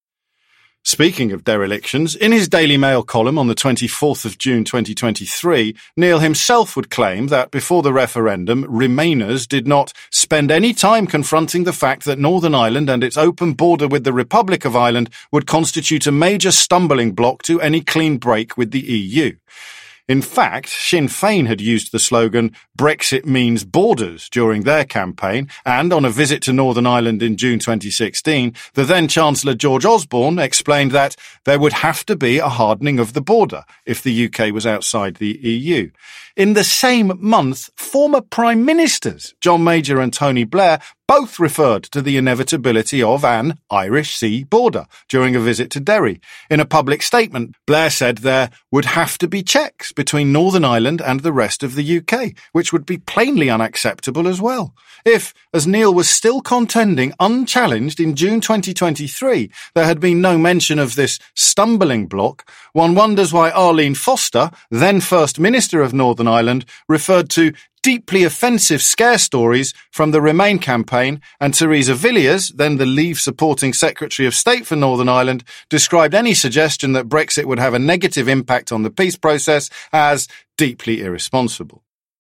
Speaking of derelictions, in his Daily Mail column on the twenty-fourth of June twenty twenty-three, Neil himself would claim that before the referendum, Remainers did not spend any time confronting the fact that Northern Ireland and its open border with the Republic of Ireland would constitute a major stumbling block to any clean break with the E U. In fact, Sinn Féin had used the slogan, "Brexit means borders," during their campaign, and on a visit to Northern Ireland in June twenty sixteen, the then-Chancellor George Osborne explained that there would have to be a hardening of the border if the U K was outside the E U. In the same month, former Prime Ministers, John Major and Tony Blair, both referred to the inevitability of an Irish Sea border during a visit to Derry. In a public statement, Blair said there would have to be checks between Northern Ireland and the rest of the U K, which would be plainly unacceptable as well. If, as Neil was still contending unchallenged in June twenty twenty-three, there had been no mention of this stumbling block, one wonders why Arlene Foster, then First Minister of Northern Ireland, referred to deeply offensive scare stories from the Remain campaign, and Theresa Villiers, then the Leave-supporting Secretary of State for Northern Ireland, described any suggestion that Brexit would have a negative impact on the peace process as deeply irresponsible.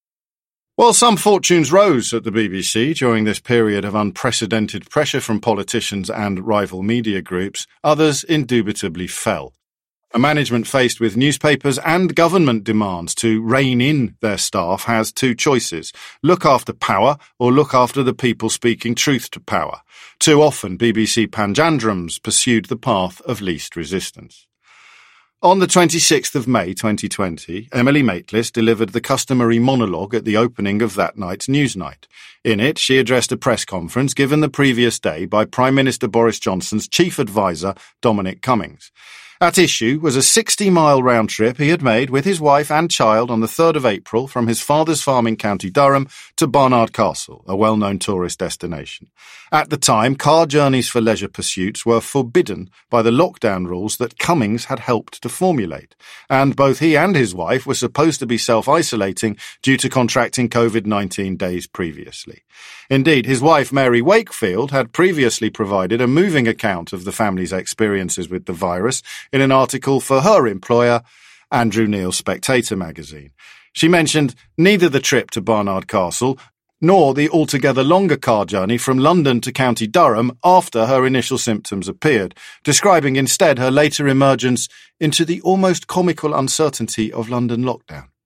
While some fortunes rose at the B B C during this period of unprecedented pressure from politicians and rival media groups, others indubitably fell. A management faced with newspapers and government demands to rein in their staff has two choices: look after power or look after the people speaking truth to power. Too often, B B C panjandrums pursued the path of least resistance. On the twenty-sixth of May twenty twenty, Emily Maitlis delivered the customary monologue at the opening of that night's Newsnight. In it, she addressed a press conference given the previous day by Prime Minister Boris Johnson's chief adviser, Dominic Cummings. At issue was a sixty-mile round trip he had made with his wife and child on the third of April from his father's farm in County Durham to Barnard Castle, a well-known tourist destination. At the time, car journeys for leisure pursuits were forbidden by the lockdown rules that Cummings had helped to formulate, and both he and his wife were supposed to be self-isolating due to contracting COVID nineteen days previously. Indeed, his wife Mary Wakefield had previously provided a moving account of the family's experiences with the virus in an article for her employer, Andrew Neil's Spectator magazine. She mentioned neither the trip to Barnard Castle nor the altogether longer car journey from London to County Durham after her initial symptoms appeared, describing instead her later emergence into the almost comical uncertainty of London lockdown.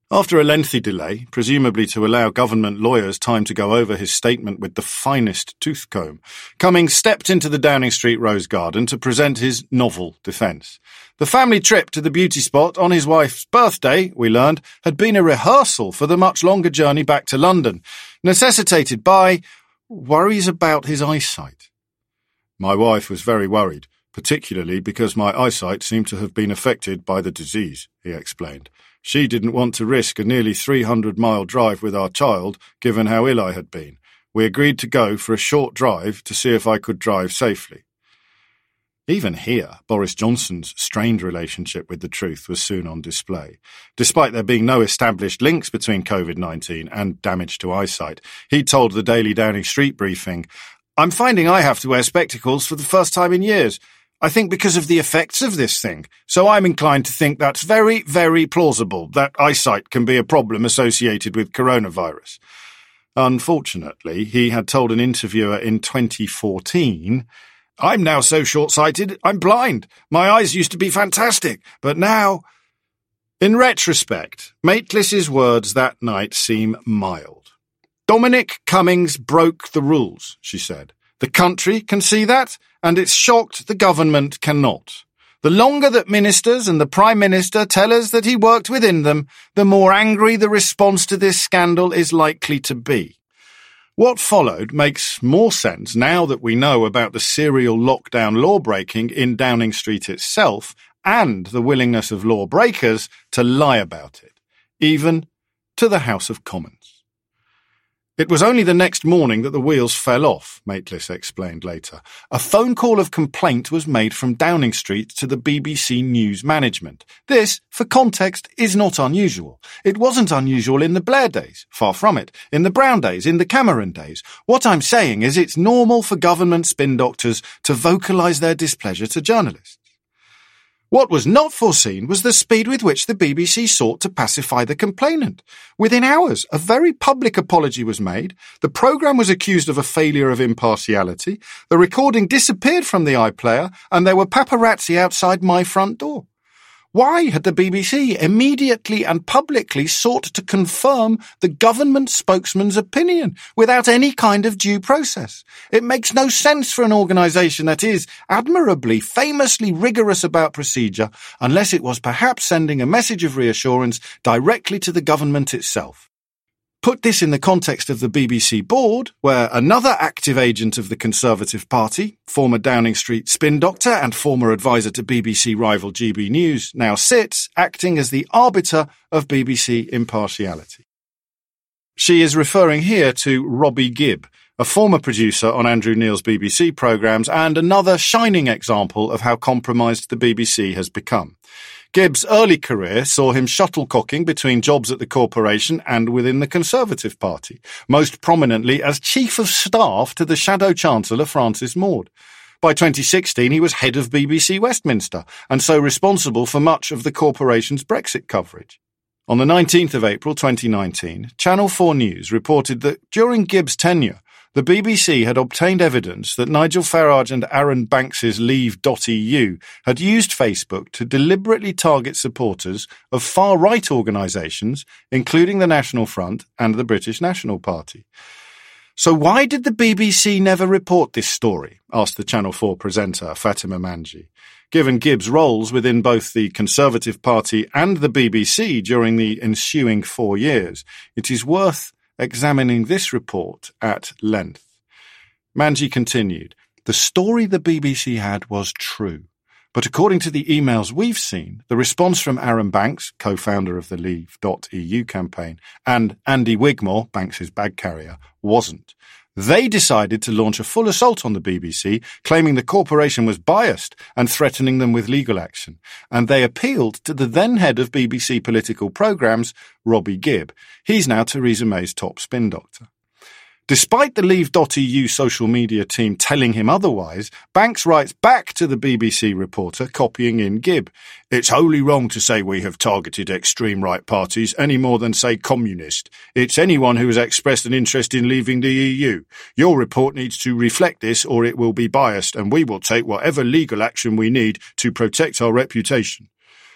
After a lengthy delay, presumably to allow government lawyers time to go over his statement with the finest tooth comb, Cummings stepped into the Downing Street Rose Garden to present his novel defence. The family trip to the beauty spot on his wife's birthday, we learned, had been a rehearsal for the much longer journey back to London, necessitated by worries about his eyesight. My wife was very worried, particularly because my eyesight seemed to have been affected by the disease, he explained. She didn't want to risk a nearly three hundred mile drive with our child, given how ill I had been. We agreed to go for a short drive to see if I could drive safely. Even here, Boris Johnson's strained relationship with the truth was soon on display. Despite there being no established links between COVID nineteen and damage to eyesight, he told the Daily Downing Street briefing, "I'm finding I have to wear spectacles for the first time in years. I think because of the effects of this thing. So I'm inclined to think that's very, very plausible, that eyesight can be a problem associated with coronavirus." Unfortunately, he had told an interviewer in twenty fourteen, "I'm now so short-sighted, I'm blind. My eyes used to be fantastic, but now..." In retrospect, Maitlis's words that night seem mild. "Dominic Cummings broke the rules," she said. "The country can see that, and it's shocked the government cannot. The longer that ministers and the Prime Minister tell us that he worked within them, the more angry the response to this scandal is likely to be." What followed makes more sense now that we know about the serial lockdown law-breaking in Downing Street itself and the willingness of lawbreakers to lie about it, even to the House of Commons. "It was only the next morning that the wheels fell off," Maitlis explained later. "A phone call of complaint was made from Downing Street to the B B C News management. This, for context, is not unusual. It wasn't unusual in the Blair days, far from it, in the Brown days, in the Cameron days. What I'm saying is it's normal for government spin doctors to vocalise their displeasure to journalists. What was not foreseen was the speed with which the B B C sought to pacify the complainant. Within hours, a very public apology was made, the programme was accused of a failure of impartiality, the recording disappeared from the iPlayer, and there were paparazzi outside my front door. Why had the B B C immediately and publicly sought to confirm the government spokesman's opinion without any kind of due process? It makes no sense for an organisation that is, admirably, famously rigorous about procedure, unless it was perhaps sending a message of reassurance directly to the government itself. Put this in the context of the B B C board, where another active agent of the Conservative Party, former Downing Street spin doctor and former advisor to B B C rival G B News, now sits, acting as the arbiter of B B C impartiality. She is referring here to Robbie Gibb, a former producer on Andrew Neil's B B C programmes and another shining example of how compromised the B B C has become. Gibb's early career saw him shuttlecocking between jobs at the corporation and within the Conservative Party, most prominently as Chief of Staff to the Shadow Chancellor Francis Maude. By twenty sixteen, he was head of B B C Westminster, and so responsible for much of the corporation's Brexit coverage. On the nineteenth of April twenty nineteen, Channel four News reported that during Gibb's tenure, the B B C had obtained evidence that Nigel Farage and Aaron Banks's Leave dot E U had used Facebook to deliberately target supporters of far-right organisations, including the National Front and the British National Party. "So why did the B B C never report this story?" asked the Channel four presenter Fatima Manji. Given Gibb's roles within both the Conservative Party and the B B C during the ensuing four years, it is worth examining this report at length. Manji continued, "The story the B B C had was true, but according to the emails we've seen, the response from Aaron Banks, co-founder of the Leave dot E U campaign, and Andy Wigmore, Banks's bag carrier, wasn't. They decided to launch a full assault on the B B C, claiming the corporation was biased and threatening them with legal action, and they appealed to the then head of B B C political programmes, Robbie Gibb. He's now Theresa May's top spin doctor. Despite the Leave dot E U social media team telling him otherwise, Banks writes back to the B B C reporter, copying in Gibb. It's wholly wrong to say we have targeted extreme right parties any more than say communist. It's anyone who has expressed an interest in leaving the E U. Your report needs to reflect this or it will be biased, and we will take whatever legal action we need to protect our reputation.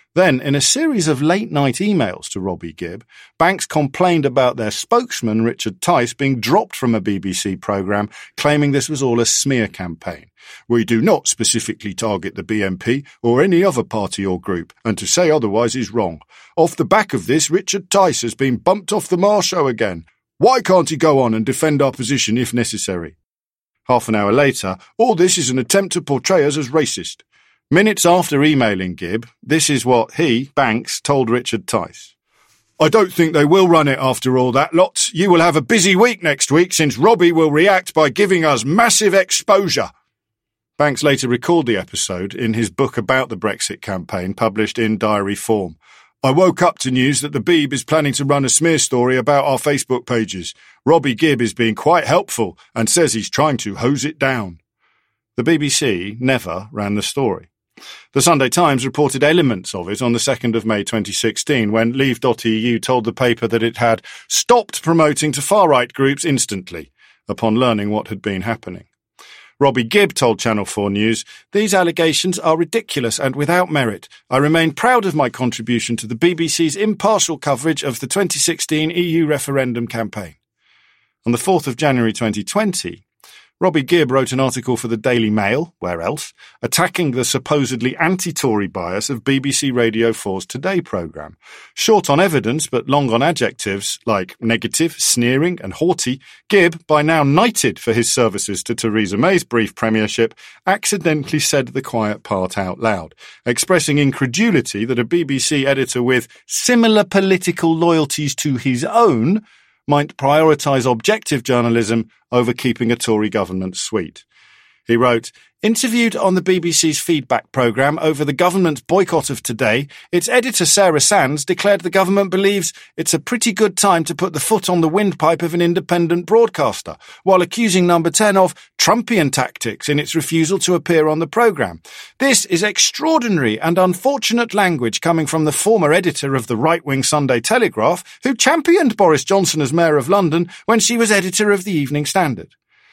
Then, in a series of late-night emails to Robbie Gibb, Banks complained about their spokesman, Richard Tice, being dropped from a B B C programme, claiming this was all a smear campaign. "We do not specifically target the B N P or any other party or group, and to say otherwise is wrong. Off the back of this, Richard Tice has been bumped off the Marr show again. Why can't he go on and defend our position if necessary?" Half an hour later, "All this is an attempt to portray us as racist." Minutes after emailing Gibb, this is what he, Banks, told Richard Tice. "I don't think they will run it after all that lot. You will have a busy week next week since Robbie will react by giving us massive exposure." Banks later recalled the episode in his book about the Brexit campaign, published in diary form. "I woke up to news that the Beeb is planning to run a smear story about our Facebook pages. Robbie Gibb is being quite helpful and says he's trying to hose it down." The B B C never ran the story. The Sunday Times reported elements of it on the second of May twenty sixteen, when Leave dot E U told the paper that it had stopped promoting to far-right groups instantly, upon learning what had been happening. Robbie Gibb told Channel four News, "These allegations are ridiculous and without merit. I remain proud of my contribution to the B B C's impartial coverage of the twenty sixteen E U referendum campaign." On the fourth of January twenty twenty, Robbie Gibb wrote an article for the Daily Mail, where else, attacking the supposedly anti-Tory bias of B B C Radio four's Today programme. Short on evidence but long on adjectives like negative, sneering and haughty, Gibb, by now knighted for his services to Theresa May's brief premiership, accidentally said the quiet part out loud, expressing incredulity that a B B C editor with similar political loyalties to his own might prioritise objective journalism over keeping a Tory government sweet. He wrote, "Interviewed on the B B C's feedback programme over the government's boycott of Today, its editor Sarah Sands declared the government believes it's a pretty good time to put the foot on the windpipe of an independent broadcaster, while accusing Number ten of Trumpian tactics in its refusal to appear on the programme. This is extraordinary and unfortunate language coming from the former editor of the right-wing Sunday Telegraph, who championed Boris Johnson as Mayor of London when she was editor of the Evening Standard."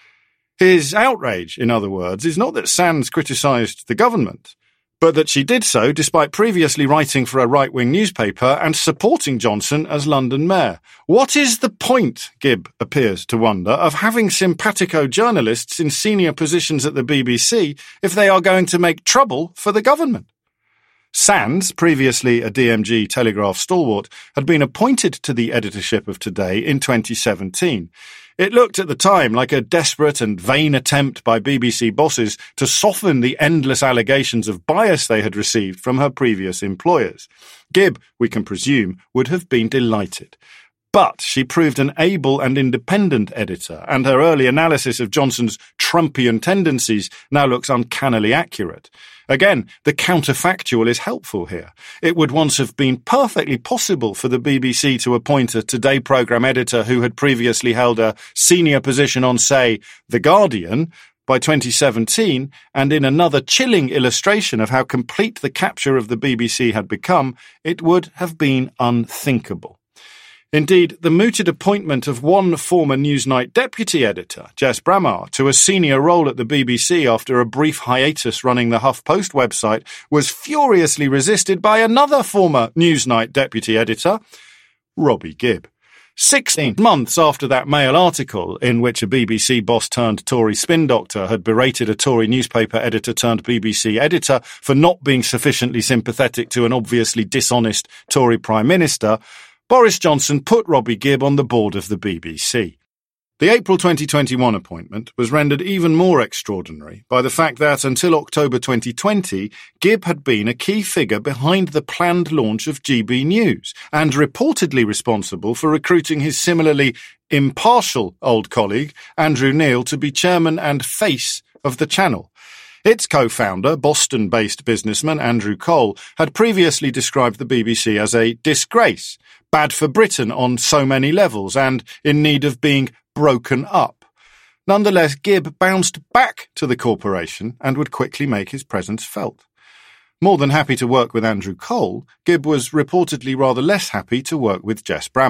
His outrage, in other words, is not that Sands criticised the government, but that she did so despite previously writing for a right-wing newspaper and supporting Johnson as London Mayor. What is the point, Gibb appears to wonder, of having simpatico journalists in senior positions at the B B C if they are going to make trouble for the government? Sands, previously a D M G Telegraph stalwart, had been appointed to the editorship of Today in twenty seventeen. It looked at the time like a desperate and vain attempt by B B C bosses to soften the endless allegations of bias they had received from her previous employers. Gibb, we can presume, would have been delighted. But she proved an able and independent editor, and her early analysis of Johnson's Trumpian tendencies now looks uncannily accurate. Again, the counterfactual is helpful here. It would once have been perfectly possible for the B B C to appoint a Today programme editor who had previously held a senior position on, say, The Guardian, by twenty seventeen, and in another chilling illustration of how complete the capture of the B B C had become, it would have been unthinkable. Indeed, the mooted appointment of one former Newsnight deputy editor, Jess Bramar, to a senior role at the B B C after a brief hiatus running the HuffPost website was furiously resisted by another former Newsnight deputy editor, Robbie Gibb. Sixteen months after that Mail article, in which a B B C boss-turned-Tory spin doctor had berated a Tory newspaper editor-turned-B B C editor for not being sufficiently sympathetic to an obviously dishonest Tory Prime Minister, Boris Johnson put Robbie Gibb on the board of the B B C. The April twenty twenty-one appointment was rendered even more extraordinary by the fact that, until October twenty twenty, Gibb had been a key figure behind the planned launch of G B News, and reportedly responsible for recruiting his similarly impartial old colleague, Andrew Neil, to be chairman and face of the channel. Its co-founder, Boston-based businessman Andrew Cole, had previously described the B B C as a disgrace, bad for Britain on so many levels, and in need of being broken up. Nonetheless, Gibb bounced back to the corporation and would quickly make his presence felt. More than happy to work with Andrew Cole, Gibb was reportedly rather less happy to work with Jess Bramar.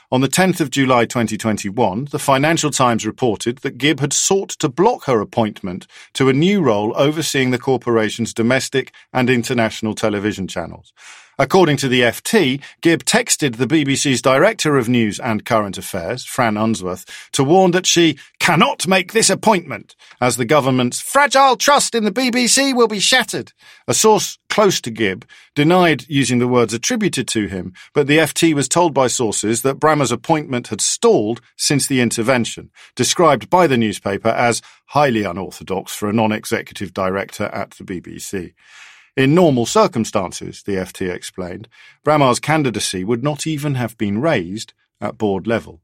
On the tenth of July twenty twenty-one, the Financial Times reported that Gibb had sought to block her appointment to a new role overseeing the corporation's domestic and international television channels. According to the F T, Gibb texted the B B C's Director of News and Current Affairs, Fran Unsworth, to warn that she cannot make this appointment, as the government's fragile trust in the B B C will be shattered. A source close to Gibb denied using the words attributed to him, but the F T was told by sources that Brammer's appointment had stalled since the intervention, described by the newspaper as highly unorthodox for a non-executive director at the B B C. In normal circumstances, the F T explained, Brammer's candidacy would not even have been raised at board level.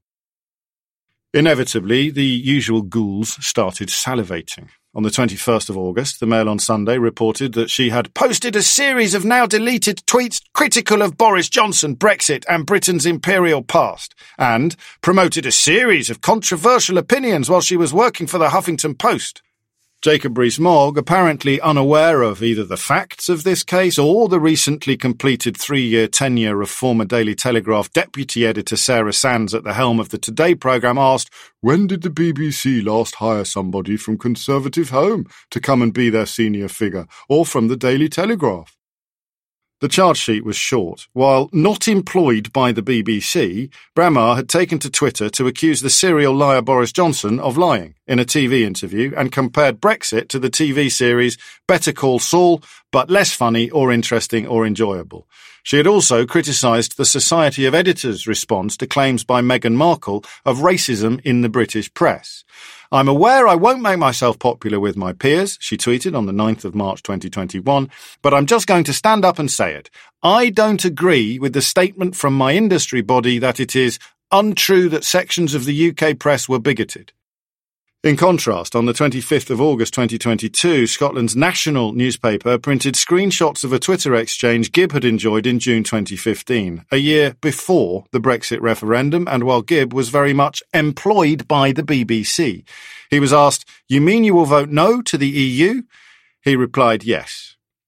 Inevitably, the usual ghouls started salivating. On the twenty-first of August, the Mail on Sunday reported that she had posted a series of now-deleted tweets critical of Boris Johnson, Brexit and Britain's imperial past, and promoted a series of controversial opinions while she was working for the Huffington Post. Jacob Rees-Mogg, apparently unaware of either the facts of this case or the recently completed three-year tenure of former Daily Telegraph deputy editor Sarah Sands at the helm of the Today programme, asked, "When did the B B C last hire somebody from Conservative Home to come and be their senior figure, or from the Daily Telegraph?" The charge sheet was short. While not employed by the B B C, Brammer had taken to Twitter to accuse the serial liar Boris Johnson of lying in a T V interview and compared Brexit to the T V series Better Call Saul, but less funny or interesting or enjoyable. She had also criticised the Society of Editors' response to claims by Meghan Markle of racism in the British press. "I'm aware I won't make myself popular with my peers," she tweeted on the ninth of March twenty twenty-one, "but I'm just going to stand up and say it. I don't agree with the statement from my industry body that it is untrue that sections of the U K press were bigoted." In contrast, on the twenty-fifth of August twenty twenty-two, Scotland's national newspaper printed screenshots of a Twitter exchange Gibb had enjoyed in June twenty fifteen, a year before the Brexit referendum and while Gibb was very much employed by the B B C. He was asked, "You mean you will vote no to the E U?" He replied yes.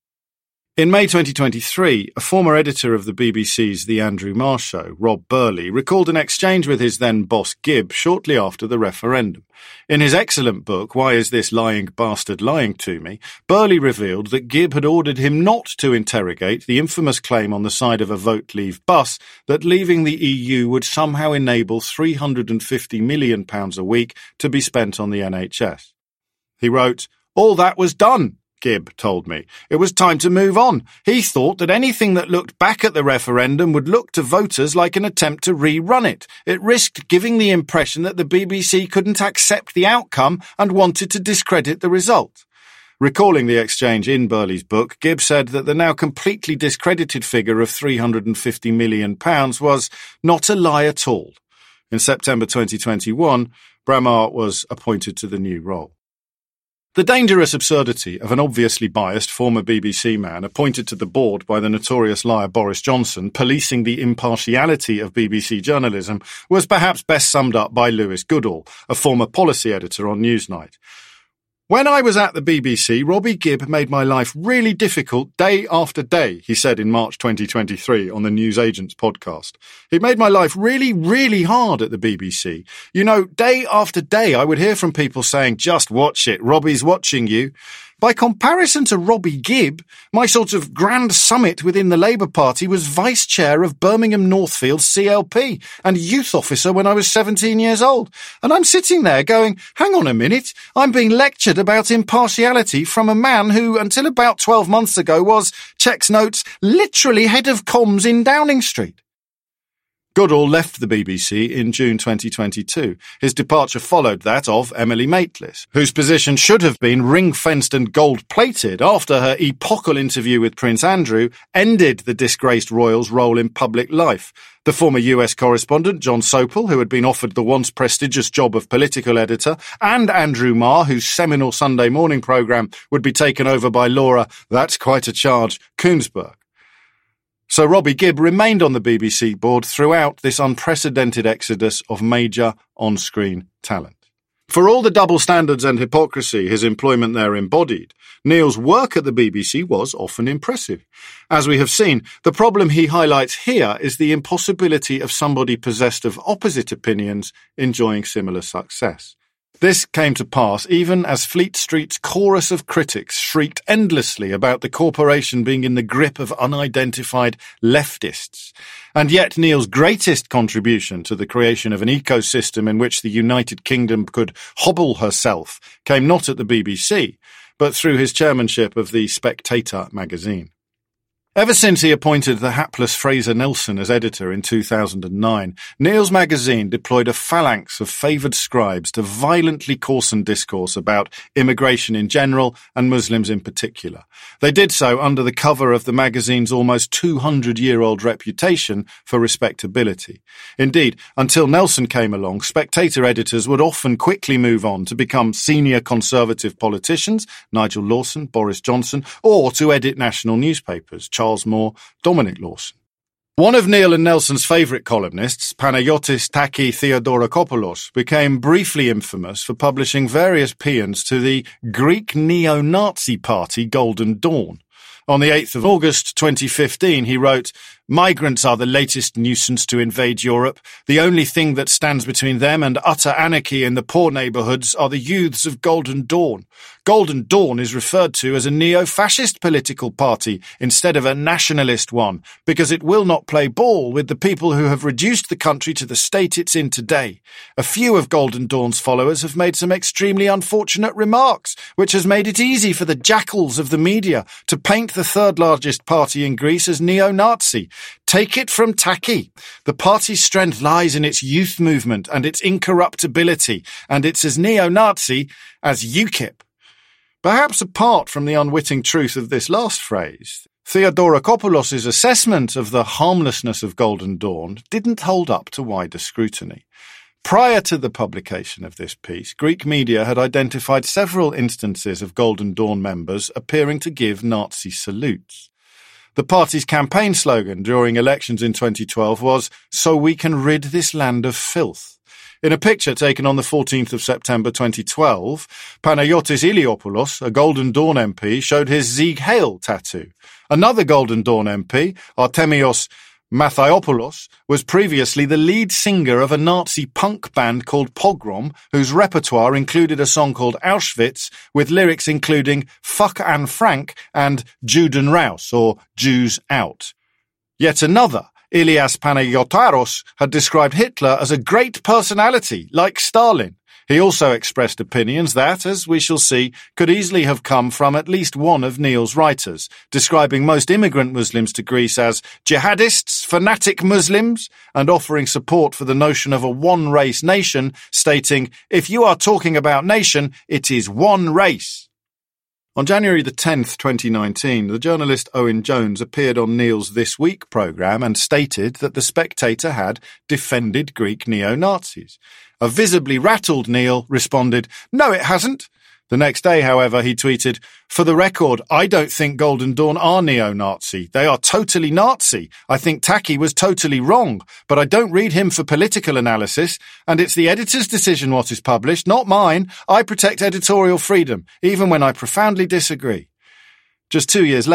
In May twenty twenty-three, a former editor of the B B C's The Andrew Marr Show, Rob Burley, recalled an exchange with his then boss Gibb shortly after the referendum. In his excellent book, Why Is This Lying Bastard Lying to Me?, Burley revealed that Gibb had ordered him not to interrogate the infamous claim on the side of a Vote Leave bus that leaving the E U would somehow enable three hundred fifty million pounds a week to be spent on the N H S. He wrote, "All that was done," Gibb told me. "It was time to move on. He thought that anything that looked back at the referendum would look to voters like an attempt to rerun it. It risked giving the impression that the B B C couldn't accept the outcome and wanted to discredit the result." Recalling the exchange in Burley's book, Gibb said that the now completely discredited figure of three hundred fifty million pounds was not a lie at all. In September twenty twenty-one, Brammer was appointed to the new role. The dangerous absurdity of an obviously biased former B B C man appointed to the board by the notorious liar Boris Johnson policing the impartiality of B B C journalism was perhaps best summed up by Lewis Goodall, a former policy editor on Newsnight. "When I was at the B B C, Robbie Gibb made my life really difficult day after day," he said in March twenty twenty-three on the Newsagents podcast. "It made my life really, really hard at the B B C. You know, day after day I would hear from people saying, 'Just watch it, Robbie's watching you.' By comparison to Robbie Gibb, my sort of grand summit within the Labour Party was vice chair of Birmingham Northfield C L P and youth officer when I was seventeen years old. And I'm sitting there going, hang on a minute, I'm being lectured about impartiality from a man who, until about twelve months ago, was, checks notes, literally head of comms in Downing Street." Goodall left the B B C in June twenty twenty-two. His departure followed that of Emily Maitlis, whose position should have been ring-fenced and gold-plated after her epochal interview with Prince Andrew ended the disgraced royal's role in public life. The former U S correspondent, John Sopel, who had been offered the once prestigious job of political editor, and Andrew Marr, whose seminal Sunday morning programme would be taken over by Laura, that's quite a charge, Kuenssberg. So Robbie Gibb remained on the B B C board throughout this unprecedented exodus of major on-screen talent. For all the double standards and hypocrisy his employment there embodied, Neil's work at the B B C was often impressive. As we have seen, the problem he highlights here is the impossibility of somebody possessed of opposite opinions enjoying similar success. This came to pass even as Fleet Street's chorus of critics shrieked endlessly about the corporation being in the grip of unidentified leftists. And yet Neil's greatest contribution to the creation of an ecosystem in which the United Kingdom could hobble herself came not at the B B C, but through his chairmanship of the Spectator magazine. Ever since he appointed the hapless Fraser Nelson as editor in two thousand nine, Neil's magazine deployed a phalanx of favoured scribes to violently coarsen discourse about immigration in general and Muslims in particular. They did so under the cover of the magazine's almost two hundred year old reputation for respectability. Indeed, until Nelson came along, Spectator editors would often quickly move on to become senior Conservative politicians, Nigel Lawson, Boris Johnson, or to edit national newspapers, Charles Moore, Dominic Lawson. One of Neil and Nelson's favourite columnists, Panagiotis Taki Theodorakopoulos, became briefly infamous for publishing various paeans to the Greek neo-Nazi party Golden Dawn. On the eighth of August twenty fifteen, he wrote, "Migrants are the latest nuisance to invade Europe. The only thing that stands between them and utter anarchy in the poor neighbourhoods are the youths of Golden Dawn. Golden Dawn is referred to as a neo-fascist political party instead of a nationalist one, because it will not play ball with the people who have reduced the country to the state it's in today. A few of Golden Dawn's followers have made some extremely unfortunate remarks, which has made it easy for the jackals of the media to paint the third largest party in Greece as neo-Nazi. Take it from Taki. The party's strength lies in its youth movement and its incorruptibility, and it's as neo-Nazi as UKIP." Perhaps apart from the unwitting truth of this last phrase, Theodorakopoulos' assessment of the harmlessness of Golden Dawn didn't hold up to wider scrutiny. Prior to the publication of this piece, Greek media had identified several instances of Golden Dawn members appearing to give Nazi salutes. The party's campaign slogan during elections in twenty twelve was, "So we can rid this land of filth." In a picture taken on the fourteenth of September twenty twelve, Panagiotis Iliopoulos, a Golden Dawn M P, showed his Sieg Heil tattoo. Another Golden Dawn M P, Artemios Mathiopoulos, was previously the lead singer of a Nazi punk band called Pogrom, whose repertoire included a song called Auschwitz, with lyrics including "Fuck Anne Frank" and "Juden raus," or Jews out. Yet another, Ilias Panagiotaros, had described Hitler as a great personality, like Stalin. He also expressed opinions that, as we shall see, could easily have come from at least one of Neil's writers, describing most immigrant Muslims to Greece as jihadists, fanatic Muslims, and offering support for the notion of a one-race nation, stating, "If you are talking about nation, it is one race." On January the tenth, twenty nineteen, the journalist Owen Jones appeared on Neil's This Week programme and stated that The Spectator had defended Greek neo-Nazis. A visibly rattled Neil responded, "No, it hasn't." The next day, however, he tweeted, "For the record, I don't think Golden Dawn are neo-Nazi. They are totally Nazi. I think Taki was totally wrong, but I don't read him for political analysis, and it's the editor's decision what is published, not mine. I protect editorial freedom, even when I profoundly disagree." Just two years later,